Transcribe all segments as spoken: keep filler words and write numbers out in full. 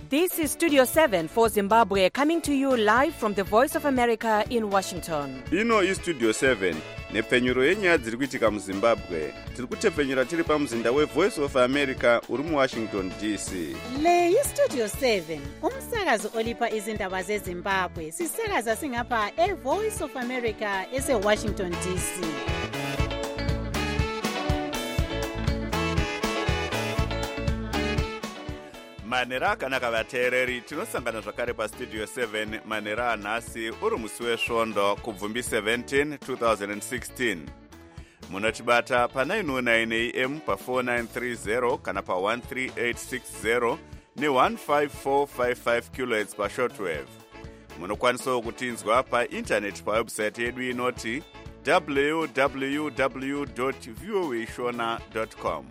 This is Studio seven for Zimbabwe, coming to you live from the Voice of America in Washington. Ino is Studio seven, nepfenyuro yenyaya dziri kuitika muZimbabwe. Tiri kutepfenyura tiri pamuzinda weVoice of America uri muWashington D C. Le iStudio seven, umsakazo olipa izindaba zeZimbabwe. Sisakaza singapha eVoice of America eseWashington D C. Manera akanaka vateereri, tinosangana zvakare paStudio seven manera anhasi uri musi wesvondo kubvumbi seventeen twenty sixteen. Munotibata pa nine oh nine A M pa four nine three zero kana pa one three eight six zero ne one five four five five kilohertz pa shortwave. Munokwanisawo kutinzwa pa internet pa website yedu inoti w w w dot voa shona dot com.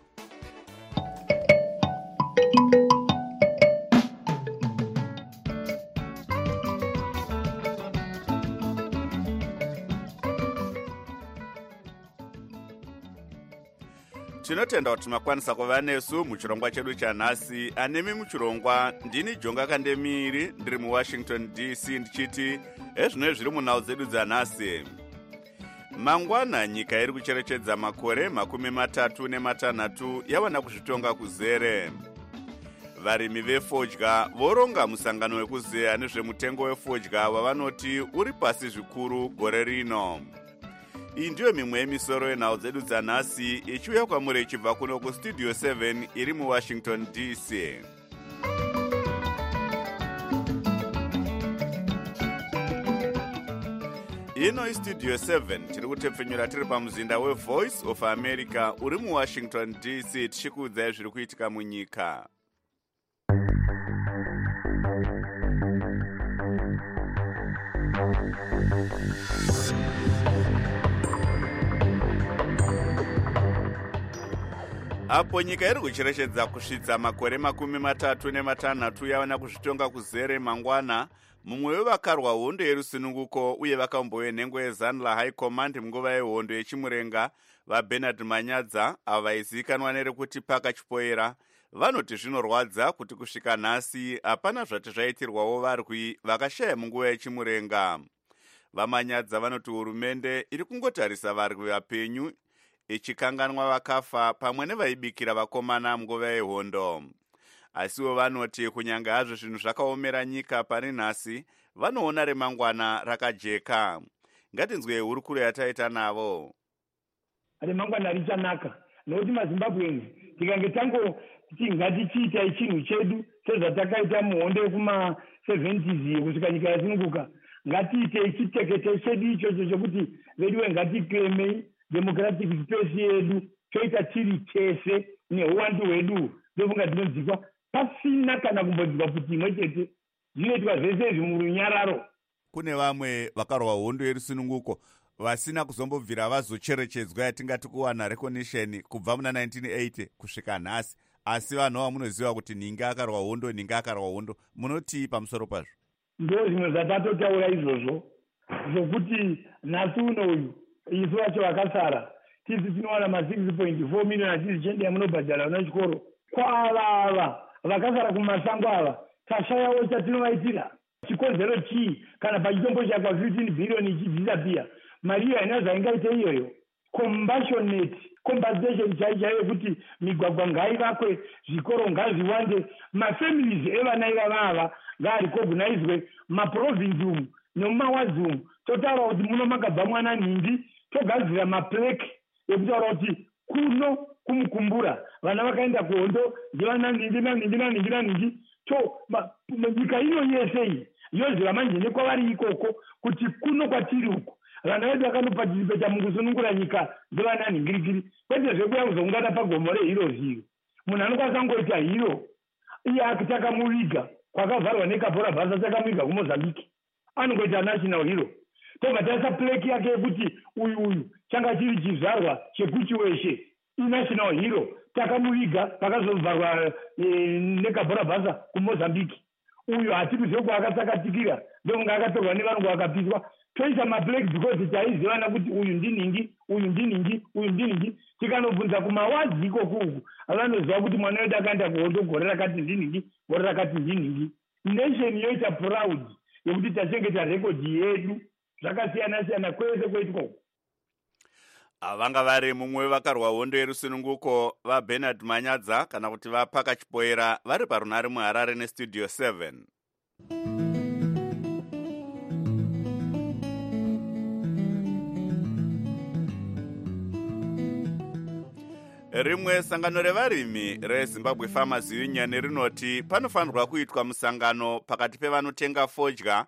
Tinotenda kuti makwanisa kuva nesu muchirongwa chedu chanhasi. Anemi muchirongwa ndini Jonga Kandemiri, ndiri muWashington D C ndichiti ezvino zviri munhau dzedu dzanhasi. Mangwana nyika iri kucherechedza makore makumi matatu nematanhatu yawana kuzvitonga kuzere. Varimi vefodya voronga musangano wekuzeya nezvemutengo wefodya wavanoti uri pasi zvikuru gore rino. Iyi ndiyo mimwe yemisoro yenhau dzedu dzanhasi ichiuya kwamuri ichibva kuno kuStudio seven iri muWashington D C. Ino iStudio seven tiri kutepfenyura tiri pamuzinda weVoice of America uri muWashington D C tichikuudzai zviri kuitika munyika. Apo nyika iri kucherechedza kusvitsa makore makumi matatu nematanhatu yawana kuzvitonga kuzere mangwana, mumwe wevakarwa hondo yerusununguko uye vakambove nhengo yeZanla High Command munguva yehondo yechimurenga vaBernard Manyadza, ava vaizivikanwa nerekuti Paka Chipoera, vanoti zvinorwadza kuti kusvika nhasi hapana zvati zvaitirwawo varwi vakashaya munguva yechimurenga. VaManyadza vanoti hurumende iri kungotarisa varwi vapenyu ichikanganwa vakafa pamwe nevaibikira vakomana munguva yehondo. Asiwo vanoti kunyange hazvo zvinhu zvakaomera nyika pari nhasi, vanoona remangwana rakajeka. Ngatinzwe hurukuro yataita navo. Remangwana richanaka nokuti maZimbabweans tikange tangoti ngatichiita chinhu chedu sezvatakaita muhondo yekuma seventies kusvika nyika yasununguka, ngatiite chitekete chedu ichocho chokuti veduwe ngatiklemei democratic space yedu toita tiri tese neuwandu hwedu ndofunga dzinodzikwa pasina kana kumbodzikwa kuti imwe chete zvinoitwa zvese izvi murunyararo. Kune vamwe vakarwa hondo yerusununguko vasina kuzombobvira vazocherechedzwa yatingati kuwana recognition kubva muna nineteen eighty kusvika nhasi, asi vanhu vamunoziva kuti ninga akarwa hondo ninga akarwa hondo, munotii pamusoro pazvo? Ndo zvimwe zvatatotaura izvozvo zvokuti nhasi uno uyu isu vacho vakasara tisi tinowana ma six point four million atisi chende yamunobhadhara una chikoro. Kwavava vakasara kumasango ava tashayawo chatinovaitira. Chikonzero chii kana pachitombo chakwa fifteen billion ichidhisapiya, mari iyo haina zvaingaite iyoyo. Compassionate compensation chaichaiyo yekuti migwagwa ngaivakwe, zvikoro ngazviwande, mafamilies evana ivava ava ngaarikognizwe, maprovinsi umu nemumawadzi umu totaura kuti muno makabva mwana nhindi, togadzira mapleki ekutaura kuti kuno kumukumbura vana vakaenda kuhondo ndivana nhindi nanhindi nanhindi nanhindi. To nyika ino yese iyi yoziva manje nekwavari ikoko kuti kuno kwatiri uku vana vedu vakanopatisipeta mukusunungura nyika ndivana nhingirikiri, kwete zvekuya kuzongana pagomo rehiro ziro. Munhu anokwanisa kungoita hiro iye akitakamuviga kwakavharwa nekabhora bhasa takamuviga kumozambiki, anongoita national hero. Tobva taisa pleki yake yekuti uyu uyu changa chiri chizvarwa chekuchi weshe inational hero, takamuviga pakazovharwa e, nekabhora bhasa kumozambiki. Uyu hatikuziva kwaakatsakatikira ndokunga akatorwa nevanhu vakapiswa toisa mablack because taizivana kuti uyu ndiningi uyu ndiningi uyu ndiningi tikanobvunza kumawadzi ikokuku avanoziva kuti mwana wedu akaenda kuhondo gore rakati ndiningi gore rakati ndiningi. Nation yoita proud yekuti tachengeta rekodhi yedu zvakasiyana siyana kwese kweitiko. Vanga vari mumwe vakarwa hondo yerusununguko vaBernard Manyadza kana kuti vapaka chipoera vari parunare muHarare nestudio seven. Rimwe sangano revarimi reZimbabwe Farmers Union rinoti panofanirwa kuitwa musangano pakati pevanotenga fodya,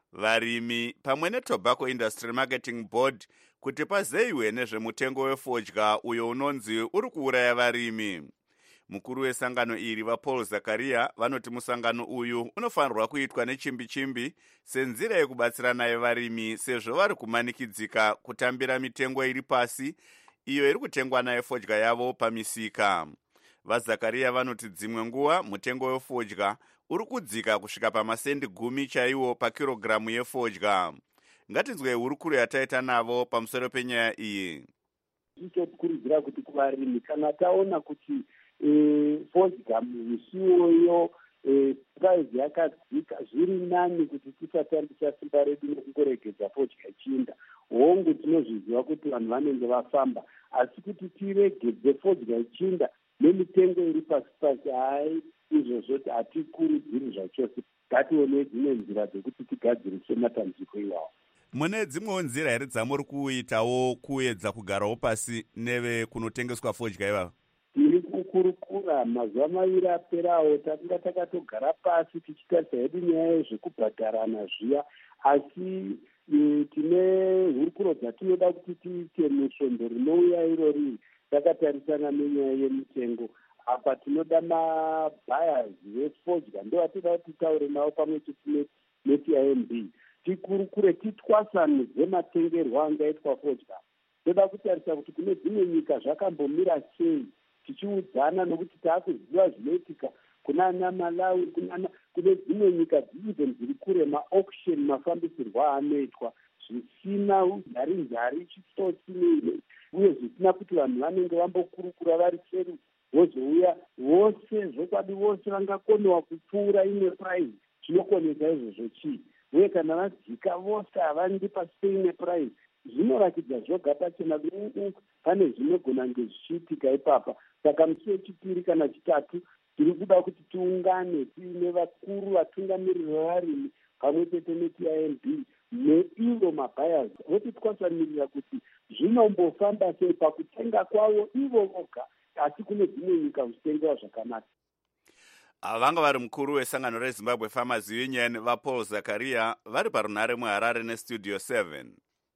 varimi pamwe neTobacco Industry Marketing Board kuti pazeyiwe nezvemutengo wefodya uyo unonzi uri kuuraya varimi. Mukuru wesangano iri vaPaul Zakaria vanoti musangano uyu unofanirwa kuitwa nechimbi chimbi senzira yekubatsirana yevarimi sezvo vari kumanikidzika kutambira mitengo iri pasi iyo iri kutengwa nayo fodya yavo pamisika. VaZakaria vanoti dzimwe nguva mutengo wefodya uri kudzika kusvika pamasendi gumi chaiwo pakirogiramu yefodya. Ngatinzwe hurukuro yataita navo pamusoro penyaya iyi. Tichikurudzira kuti kuvarimi kana taona kuti e, fodya misiwoyo e, price yakadzika zviri nani kuti tisatambisa simba redu nekungoregedza fodya ichiinda. Hongu tinozviziva kuti vanhu vanenge vafamba, asi kuti tiregedze fodya ichiinda nemitengo iri pasi pasi, hai izvozvo hatikurudziri zvachose. Ngatione dzimwe nzira dzekuti tigadzirise matambudziko iwawo. Mune dzimwewo nzira here dzamuri kuitawo kuedza kugarawo pasi neve kunotengeswa fodya ivavo? Tiri kukurukura mazuva maviri aperawo takanga takatogara pasi tichitarisa hedu nyaya yezvekubhadharana zviya, asi e, tine hurukuro dzatinoda kuti tiite musvondo rinouya irori takatarisana nenyaya yemitengo. Apa tinoda mabhayazi vefodya ndo vatinoda kuti titaure navo pamwe chete neT I M B tikurukure titwasanudze matengerwo angaitwa fodya. Toda kutarisa kuti kune dzimwe nyika zvakambomira sei, tichiudzana nokuti taakuziva zvinoitika kunana Malawi, kunana kune dzimwe nyika even dziri kure maauction mafambisirwo anoitwa zvisina nzari chitsotsi uye zvisina kuti vanhu vanenge vambokurukura vari seri vozouya vose zvokwadi vose vangakonewa kupfuura imwe price. Chinokonesa izvozvo chii? Uye kana vadzika vose havandi pasi peimwe price, zvinorakidza zvoga pachena pane zvinogona kunge zvichiitika ipapa. Saka musi wechipiri kana chitatu tiri kuda kuti tiungane tiine vakuru vatungamiriri vavarimi pamwe chete neT I M B neivo mabhayazi votitwasanirira kuti zvinombofamba sei pakutenga kwavo ivo voga, asi kune dzimwe nyika zvichitengewa zvakanaka. Vanga vari mukuru wesangano reZimbabwe Farmers Union vaPaul Zakaria vari parunare muHarare nestudio seven.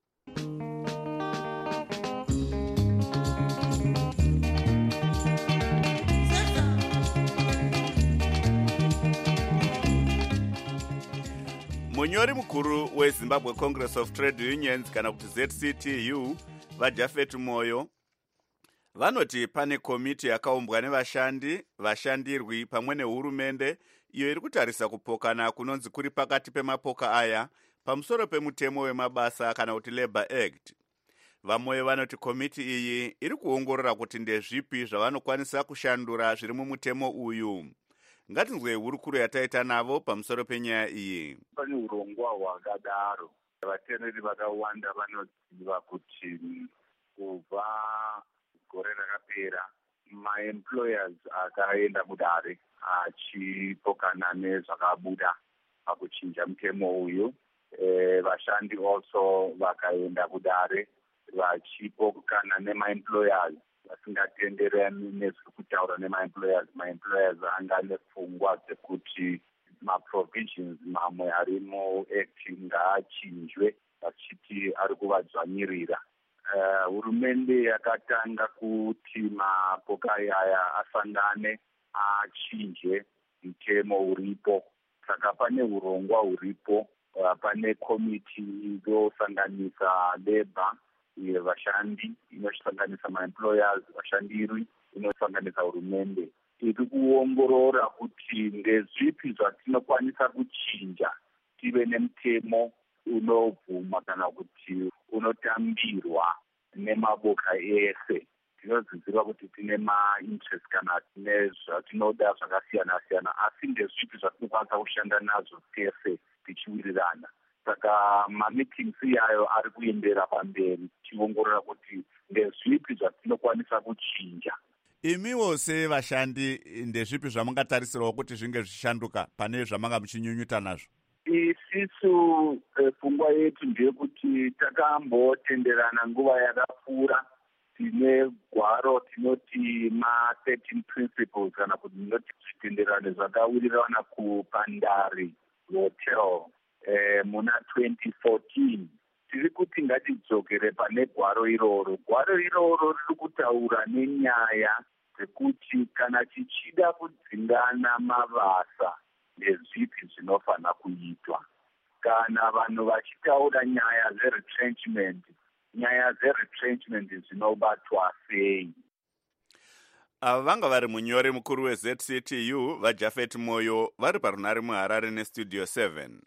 Munyori mukuru weZimbabwe Congress of Trade Unions kana kuti Z C T U vaJafet Moyo vanoti pane komiti yakaumbwa nevashandi, vashandirwi pamwe nehurumende iyo iri kutarisa kupokana kunonzi kuri pakati pemapoka aya pamusoro pemutemo wemabasa kana kuti Labour Act. Vamoyo vanoti komiti iyi iri kuongorora kuti ndezvipi zvavanokwanisa kushandura zviri mumutemo uyu. Ngatinzwe hurukuro yataita navo pamusoro penyaya iyi. Pane urongwa hwakadaro, vateneri vakawanda vanoziva kuti kubva gore rakapera maemployers akaenda kudare achipokana nezvakabuda pakuchinja mutemo uyu. E, vashandi also vakaenda kudare vachipokana nemaemployers vasingatenderani nezviri kutaura nemaemployers. Maemployers anga nepfungwa dzekuti maprovisions mamwe ari muact ngaachinjwe vachiti ari kuvadzvanyirira. Hurumende uh, yakatanga kuti mapoka aya asangane achinje mutemo uripo. Saka pane urongwa uripo, uh, pane komiti inosanganisa Labour, iye vashandi, inosanganisa maemployers, vashandiri, inosanganisa hurumende. Iri kuongorora kuti ndezvipi zvatinokwanisa kuchinja tive nemutemo unobvuma kana kuti unotambirwa nemaboka ese. Tinodzidzira kuti tine ma-interest kana tine zvatinoda zvakasiyana siyana, asi ndezvipi zvatinokwanisa kushanda nazvo tese tichiwirirana. Saka ma-meetings iyayo ari kuendera pamberi tichiongorora kuti ndezvipi zvatinokwanisa kuchinja. Imiwo sevashandi ndezvipi zvamungatarisirawo kuti zvinge zvishanduka pane zvamanga muchinyunyuta nazvo? Isisu pfungwa yetu ndeyekuti takambotenderana nguva yakapfuura. Tine gwaro tinoti ma-thirteen principles kana kuti tinoti zvitenderano zvakawirirana kuPandari Hotel eh, muna twenty fourteen. Tiri kuti ngatidzokere pane gwaro iroro. Gwaro iroro riri kutaura nenyaya dzekuti kana tichida kudzingana mabasa ndezvipi zvinofana kuitwa. Kana vanhu vachitaura nyaya zeretrenchment, nyaya zeretrenchment dzinobatwa sei? Ava vanga vari munyori mukuru we-Z C T U vaJafet Moyo vari parunare muHarare neStudio seven.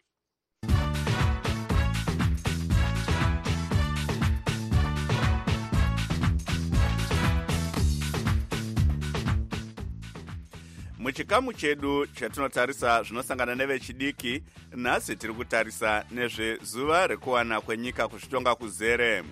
Muchikamu chedu chatinotarisa zvinosangana nevechidiki, nhasi tiri kutarisa nezvezuva rekuwana kwenyika kuzvitonga kuzere.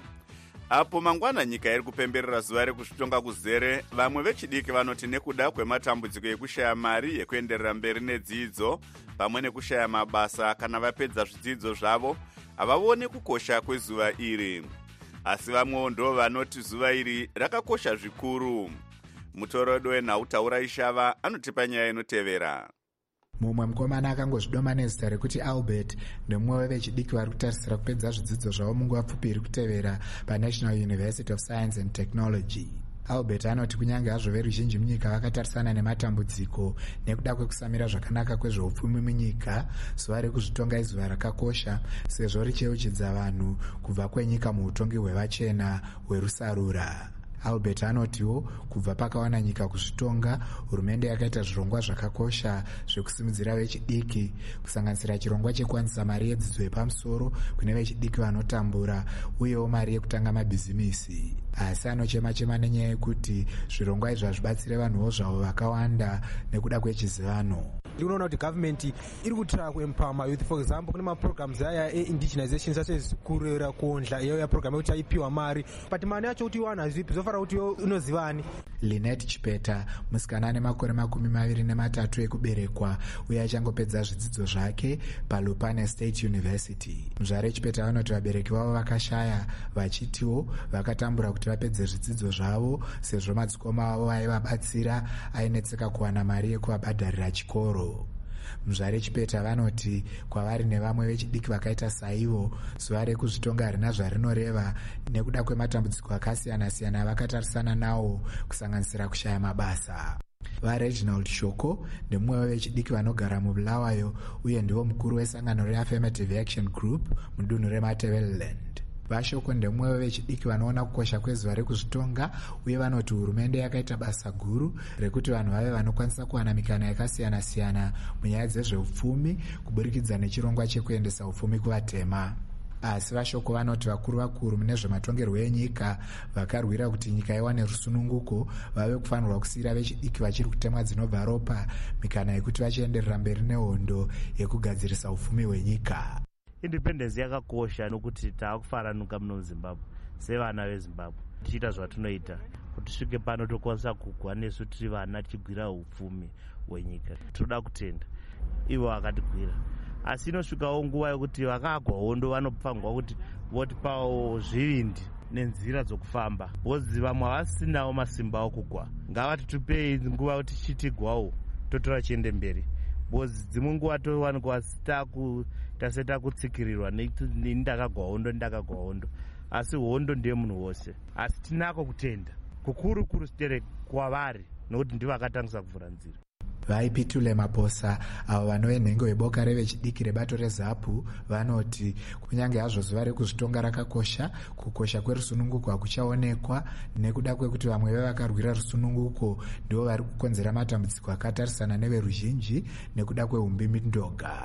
Apo mangwana nyika iri kupemberera zuva rekuzvitonga kuzere, vamwe vechidiki vanoti nekuda kwematambudziko ekushaya mari yekuenderera mberi nedzidzo pamwe nekushaya mabasa kana vapedza zvidzidzo zvavo, havavone kukosha kwezuva iri. Asi vamwewo ndo vanoti zuva iri rakakosha zvikuru. Mutorodo wenhautaura ishava anotipa nyaya inotevera. Mumwe mukomana akangozvidoma nezita rekuti Albert ndemumwe wevechidiki vari kutarisira kupedza zvidzidzo zvavo munguva pfupi iri kutevera paNational University of Science and Technology. Albert anoti kunyange hazvo veruzhinji munyika vakatarisana nematambudziko nekuda kwekusamira zvakanaka kwezveupfumi munyika, zuva rekuzvitonga izuva rakakosha sezvo richeuchidza vanhu kubva kwenyika muutongi hwevachena hwerusarura. Albert anotiwo kubva pakawana nyika kuzvitonga, hurumende yakaita zvirongwa zvakakosha zvekusimudzira vechidiki, kusanganisira chirongwa chekuwanisa mari yedzidzo yepamusoro kune vechidiki vanotambura uyewo mari yekutanga mabhizimisi. Asi anochema-chema nenyaya yekuti zvirongwa izvi hazvibatsire vanhuwo zvavo vakawanda nekuda kwechizivano. Ndinoona kuti government iri kutry kuempower mayouth. For example, kune maprograms aya e-indigenizations such kurera kuondla iyo ya program yekuti aipiwa mari, but mari yacho kuti iwana zvipi zofara kuti unozivani. Linet Chipeta, musikana ane makore makumi maviri nematatu ekuberekwa uye achangopedza zvidzidzo zvake paLupane State University. Muzvare Chipeta vanoti vabereki vavo vakashaya, vachitiwo vakatambura kuti vapedze zvidzidzo zvavo sezvo madzikoma avo vaivabatsira ainetseka kuwana mari yekuvabhadharira chikoro. Muzvare Chipeta vanoti kwavari nevamwe vechidiki vakaita saivo, zuva rekuzvitonga harina zvarinoreva nekuda kwematambudziko akasiyana-siyana vakatarisana nawo kusanganisira kushaya mabasa. VaReginald Shoko ndemumwe wevechidiki vanogara muBulawayo uye ndivo mukuru wesangano reAffirmative Action Group mudunhu reMatabeleland. VaShoko ndemumwe wevechidiki vanoona kukosha kwezuva rekuzvitonga uye vanoti hurumende yakaita basa guru rekuti vanhu vave vanokwanisa kuwana mikana yakasiyana-siyana munyaya dzezveupfumi kuburikidza nechirongwa chekuendesa upfumi kuvatema. Asi VaShoko vanoti vakuru vakuru mune zvematongerwo enyika vakarwira kuti nyika iwane rusununguko vave kufanirwa kusiyira vechidiki vachiri kutemwa dzinobva ropa mikana yekuti vachienderera mberi nehondo yekugadzirisa upfumi hwenyika. Independence yakakosha nokuti taakufaranuka muno Zimbabwe sevana veZimbabwe tichiita zvatinoita kuti svike pano tokwanisa kugwa nesu tiri vana tichigwira upfumi hwenyika. Tinoda kutenda ivo vakatigwira, asi inosvikawo nguva yekuti vakagwa hondo vanofanirwa kuti votipawo zvivindi nenzira dzokufamba, bozi vamwe havasinawo masimba okugwa. Ngavatitupei nguva kuti tichitigwawo totora chiende mberi, bozi dzimwe nguva towanikwa taku taseta kutsikirirwa neni ndakagwa hondo ndakagwa hondo, asi hondo ndiye munhu wose. Asi tinako kutenda kukuru kuru sitere kwavari nokuti ndivo vakatangisa kuvhura nzira. Vaipitule Maposa avo vanove nhengo yeboka revechidiki rebato reZAPU vanoti kunyange hazvo zuva rekuzvitonga rakakosha, kukosha kwerusununguko hakuchaonekwa nekuda kwekuti vamwe vevakarwira rusununguko ndivo vari kukonzera matambudziko akatarisana neveruzhinji nekuda kweumbimbindoga.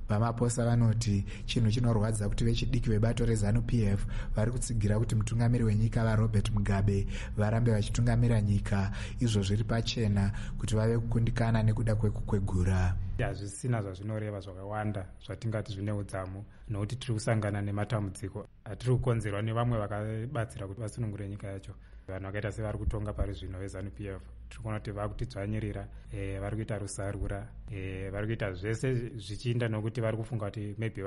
vamaposa vanoti chinhu chinorwadza kuti vechidiki vebato rezanu-p f vari kutsigira kuti mutungamiri wenyika varobert mugabe varambe vachitungamira nyika izvo zviri pachena kuti vave kukundikana nekuda kwekukwegura. hazvisina zvazvinoreva zvakawanda zvatingati zvine udzamu nokuti tiri kusangana nematambudziko atiri kukonzerwa nevamwe vakabatsira kuti vasunungure nyika yacho. vanhu vakaita sevari kutonga pari zvino vezanu-p f tiri kuona kuti vari kutidzvanyirira, e, vari kuita rusarura, e, vari kuita zvese zvichiinda nokuti vari kufunga kuti maybe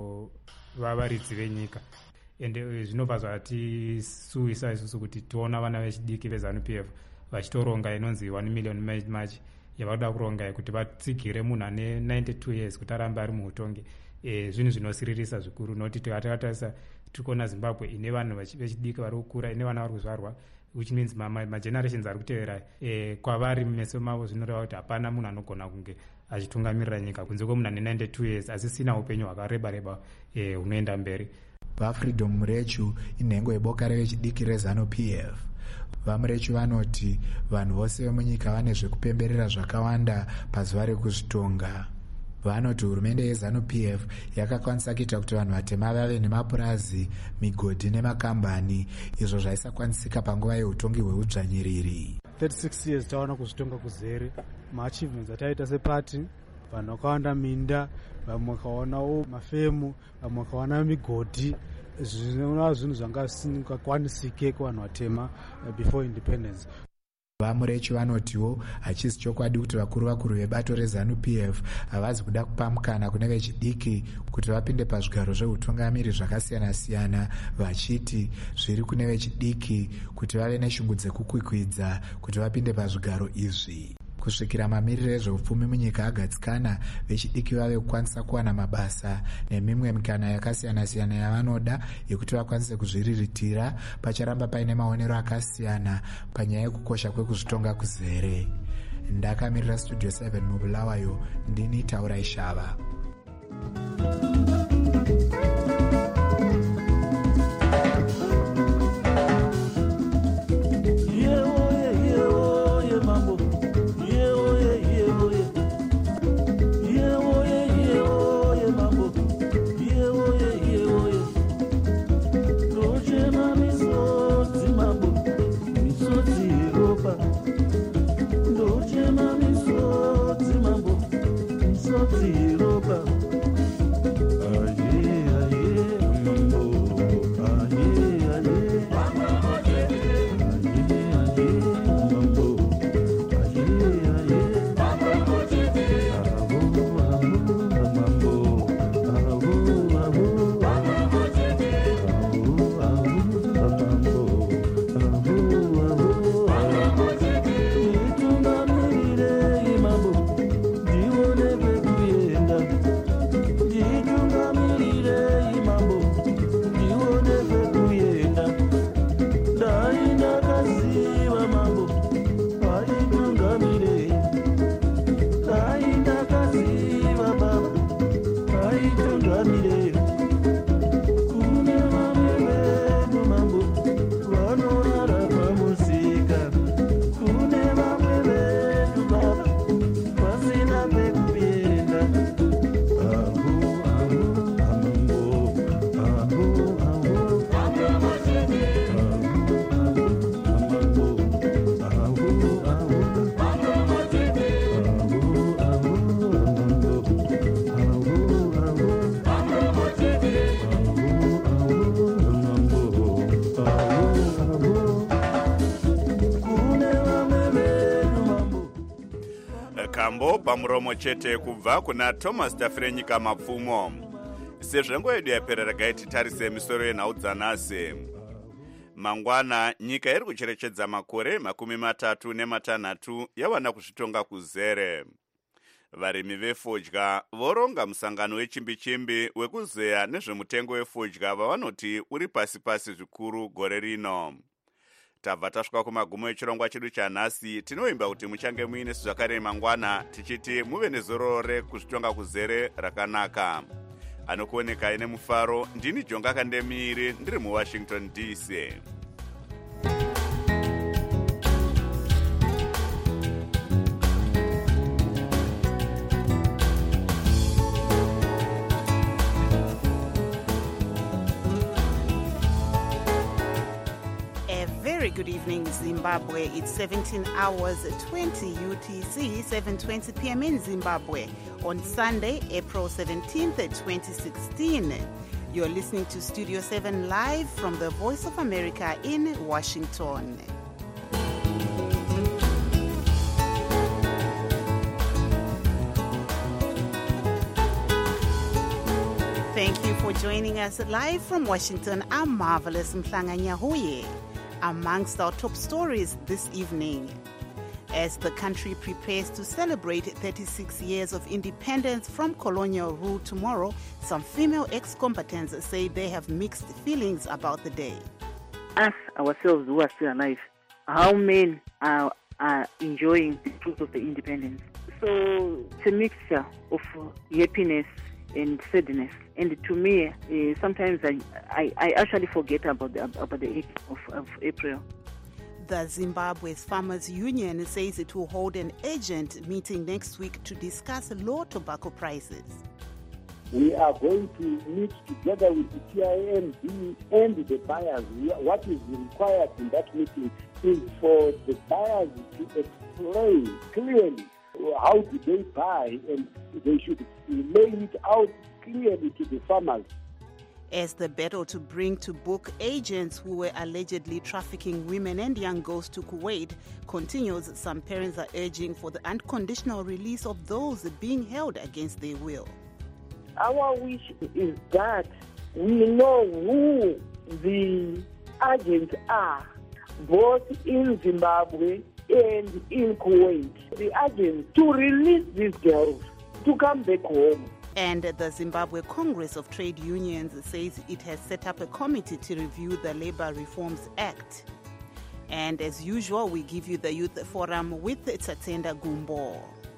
vanova varidzi venyika. ende zvinobva zvatisuwisa isusu kuti tiona vana vechidiki vezanu-p f vachitoronga inonzi one million march yavakuda kuronga kuti vatsigire munhu ane ninety-two years kuti arambe ari muutongi. e, zvinhu zvinosiririsa zvikuru nokuti tikatakatarisa tiri kuona zimbabwe ine vanhu vechidiki vari kukura, ine vana vari kuzvarwa, which means magenerations ari kutevera e, kwavari meso mavo zvinoreva kuti hapana munhu anogona kunge achitungamirira nyika kunze kwemunhu ane ninety-two years asisina upenyu hwakareba reba hunoenda e, mberi. vafreedom murechu inhengo yeboka revechidiki rezanu-p f. vamurechu vanoti vanhu vose vemunyika vane zvekupemberera zvakawanda pazuva rekuzvitonga. vanoti hurumende yezanu-p f yakakwanisa kuita kuti vanhu vatema vave nemapurazi, migodhi nemakambani, izvo zvaisakwanisika panguva yeutongi hweudzvanyiriri. thirty-six years tawana kuzvitonga kuzere. maachievements ataita sepati, vanhu vakawanda minda, vamwe vakaonawo mafemu, vamwe vakawana migodhi, zvinova zvinhu zvanga zvisingakwanisike kuvanhu vatema before independence. vamurechi vanotiwo hachisi chokwadi kuti vakuru vakuru vebato rezanu-p f havazi kuda kupa mukana kune vechidiki kuti vapinde pazvigaro zveutungamiri zvakasiyana-siyana, vachiti zviri kune vechidiki kuti vave neshungu dzekukwikwidza kuti vapinde pazvigaro izvi. kusvikira mamiriro ezveupfumi munyika agadzikana, vechidiki vave kukwanisa kuwana mabasa nemimwe mikana yakasiyana-siyana yavanoda yekuti vakwanise kuzviriritira, pacharamba paine maonero akasiyana panyaya yekukosha kwekuzvitonga kuzere. ndakamirira studio seven mubulawayo, ndini Taurai Shava. kambo pamuromo chete kubva kuna Thomas Tafrenyika mapfumo. Sezvengo yedu yapera regai titarise misoro yenhau dzanhasi. Mangwana nyika iri kucherechedza makore makumi matatu nematanhatu yawana kuzvitonga kuzere. Varimi vefodya voronga musangano wechimbi-chimbi wekuzeya nezvemutengo wefodya vavanoti uri pasi-pasi zvikuru gore rino. Tabva tasvika kumagumo echirongwa chedu chanhasi, tinoimba kuti muchange muine zvakare mangwana tichiti muve nezororo kuzvitonga kuzere rakanaka. Anokuoneka ine mufaro, ndini Jonga Kandemiri ndiri muWashington D C. very good evening, Zimbabwe. It's seventeen hours twenty U T C, seven twenty p m in Zimbabwe on Sunday, April seventeenth, twenty sixteen. You're listening to Studio seven live from the Voice of America in Washington. Thank you for joining us live from Washington. I'm Marvelous Mhlanganyahuye. Amongst our top stories this evening, as the country prepares to celebrate thirty-six years of independence from colonial rule tomorrow, some female ex-combatants say they have mixed feelings about the day. Us, ourselves who are still alive, how men are, are enjoying the fruits of the independence. So it's a mixture of happiness and sadness. And to me, uh, sometimes I, I, I actually forget about the, about the eighth of, of April. The Zimbabwe's Farmers Union says it will hold an urgent meeting next week to discuss low tobacco prices. We are going to meet together with the T I M B and the buyers. What is required in that meeting is for the buyers to explain clearly how do they buy, and they should lay it out clearly to the farmers. As the battle to bring to book agents who were allegedly trafficking women and young girls to Kuwait continues, some parents are urging for the unconditional release of those being held against their will. Our wish is that we know who the agents are, both in Zimbabwe and in Kuwait. The agents to release these girls to come back home. And the Zimbabwe Congress of Trade Unions says it has set up a committee to review the Labour Reforms Act. And as usual, we give you the Youth Forum with Tsatenda Gumbo.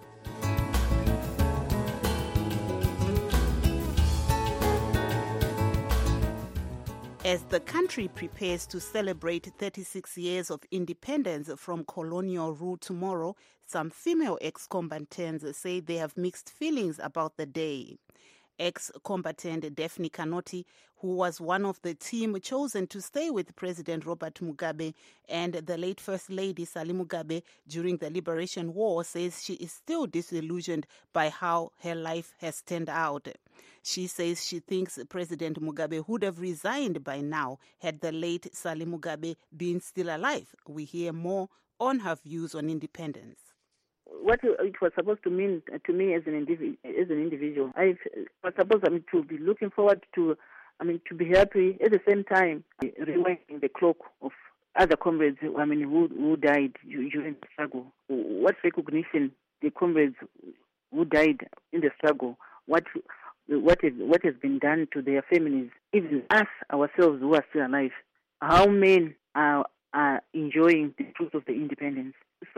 As the country prepares to celebrate thirty-six years of independence from colonial rule tomorrow, some female ex-combatants say they have mixed feelings about the day. Ex-combatant Daphne Kanoti, who was one of the team chosen to stay with President Robert Mugabe and the late First Lady Sally Mugabe during the Liberation War, says she is still disillusioned by how her life has turned out. She says she thinks President Mugabe would have resigned by now had the late Sally Mugabe been still alive. We hear more on her views on independence. What it was supposed to mean to me as an individual, as an individual, I was supposed I mean, to be looking forward to, I mean, to be happy at the same time, rewinding the clock of other comrades, I mean, who who died during the struggle. What recognition the comrades who died in the struggle? What what is what has been done to their families? Even us ourselves who are still alive, how men are are enjoying the fruits of the independence.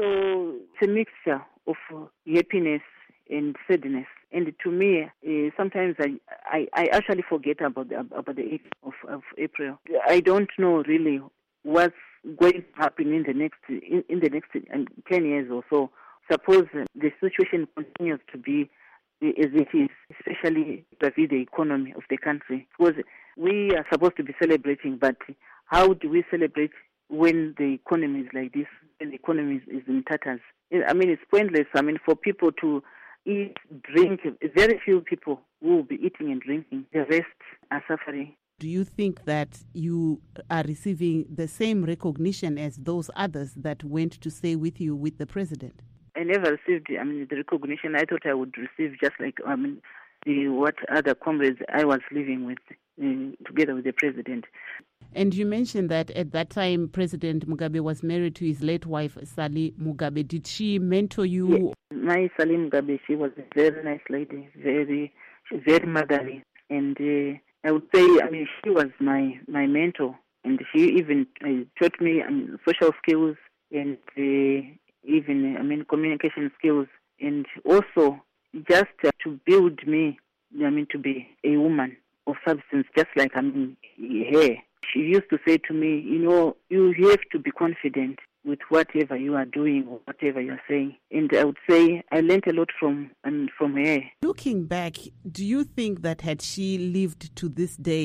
So it's a mixture of happiness and sadness. And to me, uh, sometimes I, I, I actually forget about the, about the eighth of, of April. I don't know really what's going to happen in the next in, in the next ten years or so. Suppose the situation continues to be as it is, especially vis-a-vis the economy of the country. Because we are supposed to be celebrating, but how do we celebrate when the economy is like this, when the economy is, is in tatters? I mean, it's pointless. I mean, for people to eat, drink, very few people will be eating and drinking. The rest are suffering. Do you think that you are receiving the same recognition as those others that went to stay with you with the president? I never received, I mean, the recognition I thought I would receive, just like, I mean, the, what other comrades I was living with, uh, together with the president. And you mentioned that at that time, President Mugabe was married to his late wife, Sally Mugabe. Did she mentor you? Yes. My Sally Mugabe, she was a very nice lady, very, very motherly. And uh, I would say, I mean, she was my, my mentor. And she even uh, taught me I mean, social skills and uh, even, I mean, communication skills. And also just uh, to build me, I mean, to be a woman of substance, just like, I mean, her. She used to say to me, you know, you have to be confident with whatever you are doing or whatever you are saying. And I would say I learned a lot from um, from her. Looking back, do you think that had she lived to this day,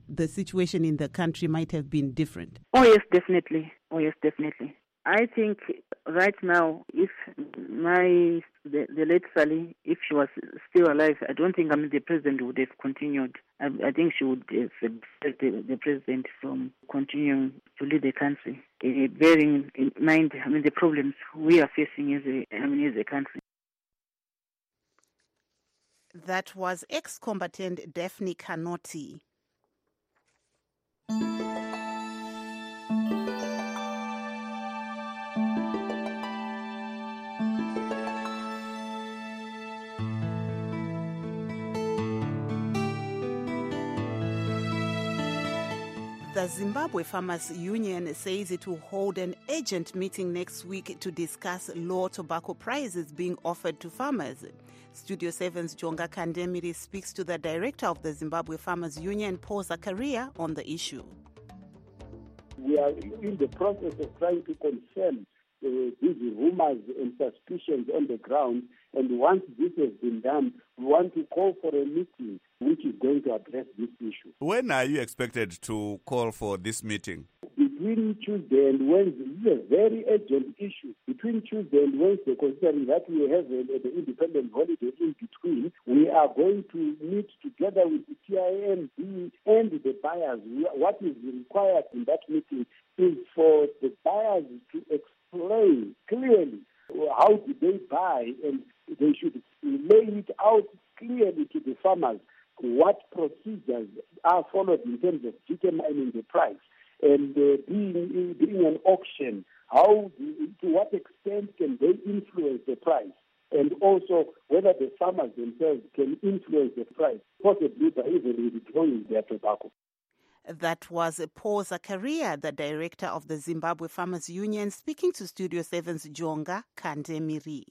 the situation in the country might have been different? Oh, yes, definitely. Oh, yes, definitely. I think right now, if my the, the late Sally, if she was still alive, I don't think I mean the president would have continued. I, I think she would have saved the, the president from continuing to lead the country, uh, bearing in mind I mean the problems we are facing as a I mean as a country. That was ex-combatant Daphne Canotti. The Zimbabwe Farmers Union says it will hold an urgent meeting next week to discuss low tobacco prices being offered to farmers. Studio seven's Jonga Kandemiri speaks to the director of the Zimbabwe Farmers Union, Paul Zakaria, on the issue. We are in the process of trying to confirm uh, these rumors and suspicions on the ground, and once this has been done, we want to call for a meeting which is going to address this issue. When are you expected to call for this meeting? Between Tuesday and Wednesday. This is a very urgent issue. Between Tuesday and Wednesday, considering that we have an independent holiday in between, we are going to meet together with the T I M B and the buyers. What is required in that meeting is for the buyers to explain clearly how do they buy, and they should lay it out clearly to the farmers what procedures are followed in terms of determining the price. And uh, being, being an auction, how, to what extent can they influence the price? And also whether the farmers themselves can influence the price, possibly by even withdrawing their tobacco. That was Paul Zakaria, the director of the Zimbabwe Farmers Union, speaking to Studio seven's Jonga Kandemiri.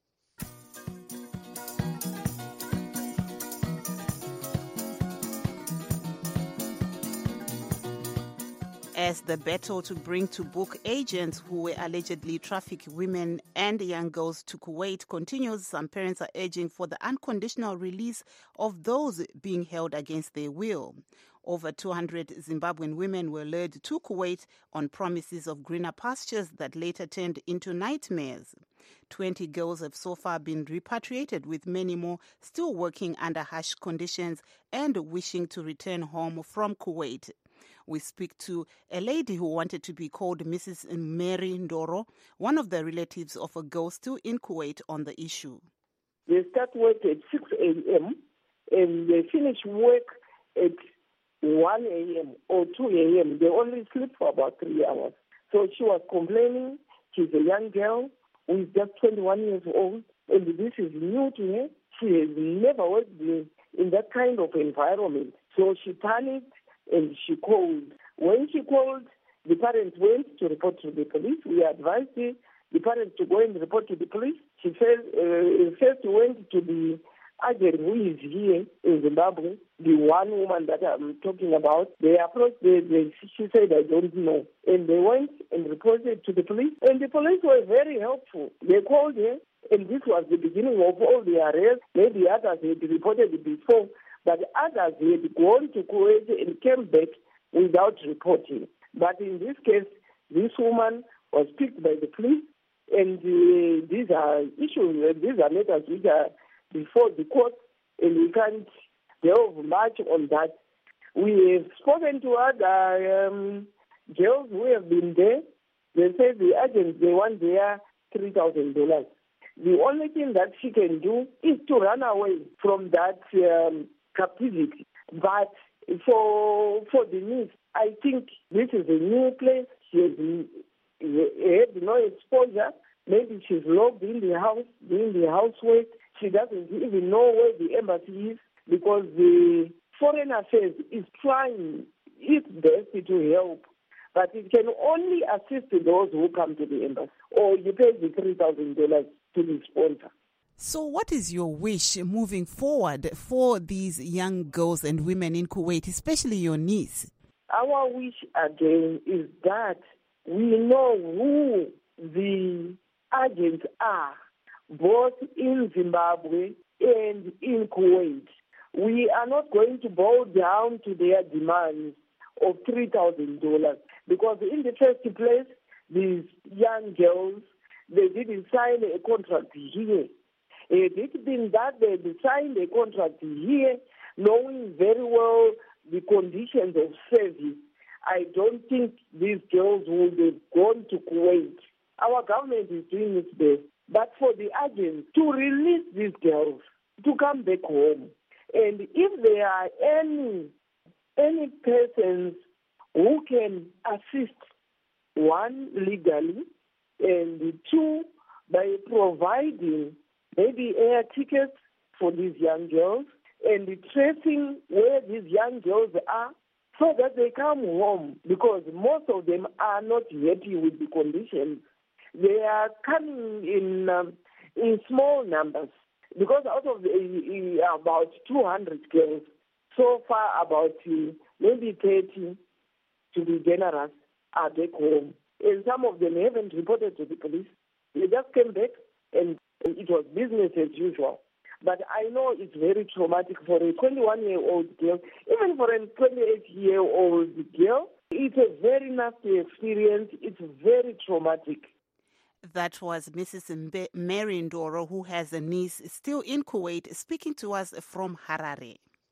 As the battle to bring to book agents who were allegedly trafficking women and young girls to Kuwait continues, some parents are urging for the unconditional release of those being held against their will. Over two hundred Zimbabwean women were lured to Kuwait on promises of greener pastures that later turned into nightmares. twenty girls have so far been repatriated, with many more still working under harsh conditions and wishing to return home from Kuwait. We speak to a lady who wanted to be called Missus Mary Ndoro, one of the relatives of a girl still in Kuwait, on the issue. They start work at six a.m. and they finish work at one a.m. or two a.m. They only sleep for about three hours. So she was complaining. She's a young girl who is just twenty-one years old, and this is new to her. She has never worked in, in that kind of environment. So she panicked and she called. When she called, the parents went to report to the police. We advised the, the parents to go and report to the police. She first, uh, first went to the agent who is here in Zimbabwe, the one woman that I'm talking about. They approached, they, they, she said, I don't know. And they went and reported to the police. And the police were very helpful. They called her, and this was the beginning of all the arrests. Maybe others had reported it before, but others had gone to Kuwait and came back without reporting. But in this case, this woman was picked by the police, and uh, these are issues, these are matters which are before the court, and we can't delve much on that. We have spoken to other um, girls who have been there. They say the agents, they want their three thousand dollars. The only thing that she can do is to run away from that um, captivity. But for for the niece, I think this is a new place. She has had no exposure. Maybe she's locked in the house, doing the housework. She doesn't even know where the embassy is, because the Foreign Affairs is trying its best to help, but it can only assist those who come to the embassy, or you pay the three thousand dollars to the sponsor. So what is your wish moving forward for these young girls and women in Kuwait, especially your niece? Our wish again is that we know who the agents are, both in Zimbabwe and in Kuwait. we are not going to bow down to their demands of three thousand dollars because in the first place, these young girls, they didn't sign a contract here. Had it been that they had signed a contract here, knowing very well the conditions of service, I don't think these girls would have gone to Kuwait. Our government is doing its best. But for the agents to release these girls, to come back home, and if there are any, any persons who can assist, one, legally, and two, by providing maybe air tickets for these young girls and tracing where these young girls are so that they come home, because most of them are not happy with the conditions. They are coming in um, in small numbers, because out of the, uh, about two hundred girls, so far about uh, maybe thirty, to be generous, are back home. And some of them haven't reported to the police. They just came back and it was business as usual. But I know it's very traumatic for a twenty-one-year-old girl, even for a twenty-eight-year-old girl. It's a very nasty experience. It's very traumatic. That was Missus Mbe- Mary Ndoro, who has a niece still in Kuwait, speaking to us from Harare.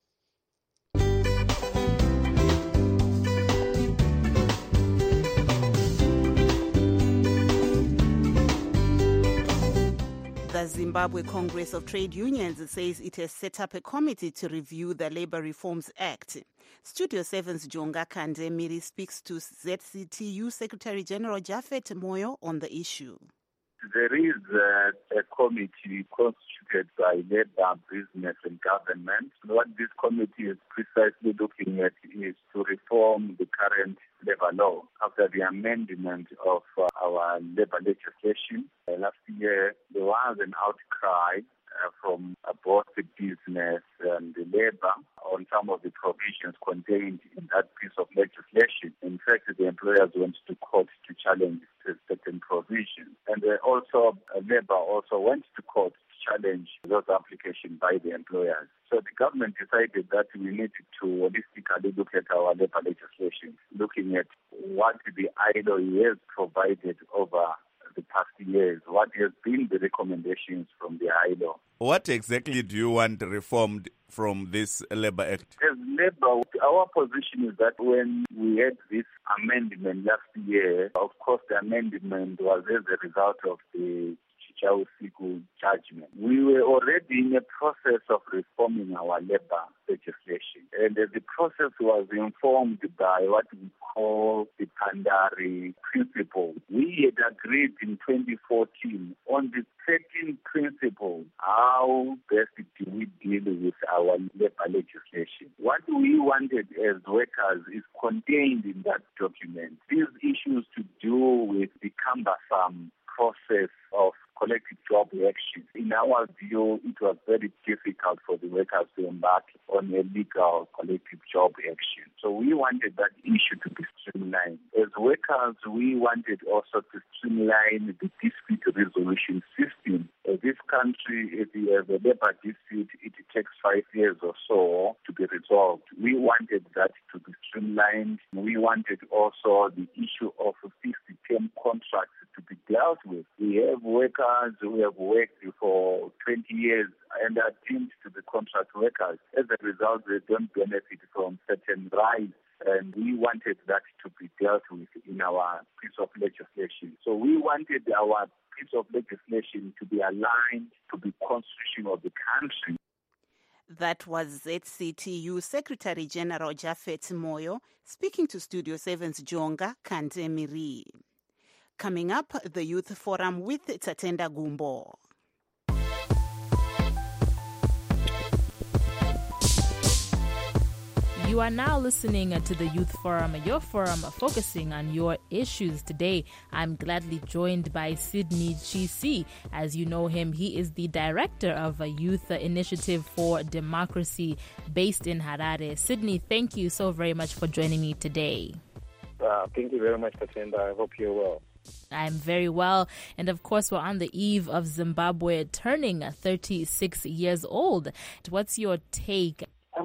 The Zimbabwe Congress of Trade Unions says it has set up a committee to review the Labour Reforms Act. Studio seven's Jonga Kande Miri speaks to Z C T U Secretary General Japhet Moyo on the issue. There is a, a committee constituted by Labour, Business and Government. What this committee is precisely looking at is to reform the current labour law after the amendment of uh, our labour legislation. Uh, last year, there was an outcry uh, from uh, both the business and the labour on some of the provisions contained in that piece of legislation. In fact, the employers went to court to challenge certain provisions. And uh, also, uh, labour also went to court to challenge those applications by the employers. So the government decided that we needed to holistically look at our labour legislation, looking at what the I L O has provided over the past years, what has been the recommendations from the I L O. What exactly do you want reformed from this Labour Act? As Labour, our position is that when we had this amendment last year, of course the amendment was as a result of the Chichausiku judgment. We were already in a process of reforming our labour legislation, and uh, the process was informed by what we call the Pandari principle. We had agreed in twenty fourteen on the thirteen principles how best do we deal with our labour legislation. What we wanted as workers is contained in that document. These issues to do with the cumbersome process of collective job action. In our view, it was very difficult for the workers to embark on a legal collective job action. So we wanted that issue to be streamlined. As workers, we wanted also to streamline the dispute resolution system. In this country, if you have a labor dispute, it takes five years or so to be resolved. We wanted that to be streamlined. We wanted also the issue of fixed-term contracts to be dealt with. We have workers who have worked for twenty years and are deemed to be contract workers. As a result, they don't benefit from certain rights, and we wanted that to be dealt with in our piece of legislation. So we wanted our piece of legislation to be aligned to the constitution of the country. That was Z C T U Secretary General Japhet Moyo speaking to Studio seven's Jonga Kante Miri. Coming up, the Youth Forum with Tatenda Gumbo. You are now listening to the Youth Forum, your forum focusing on your issues. Today, I'm gladly joined by Sydney Chisi. As you know him, he is the director of a youth initiative for democracy based in Harare. Sydney, thank you so very much for joining me today. Uh, thank you very much, Tatenda. I hope you're well. I'm very well. And of course, we're on the eve of Zimbabwe turning thirty-six years old. What's your take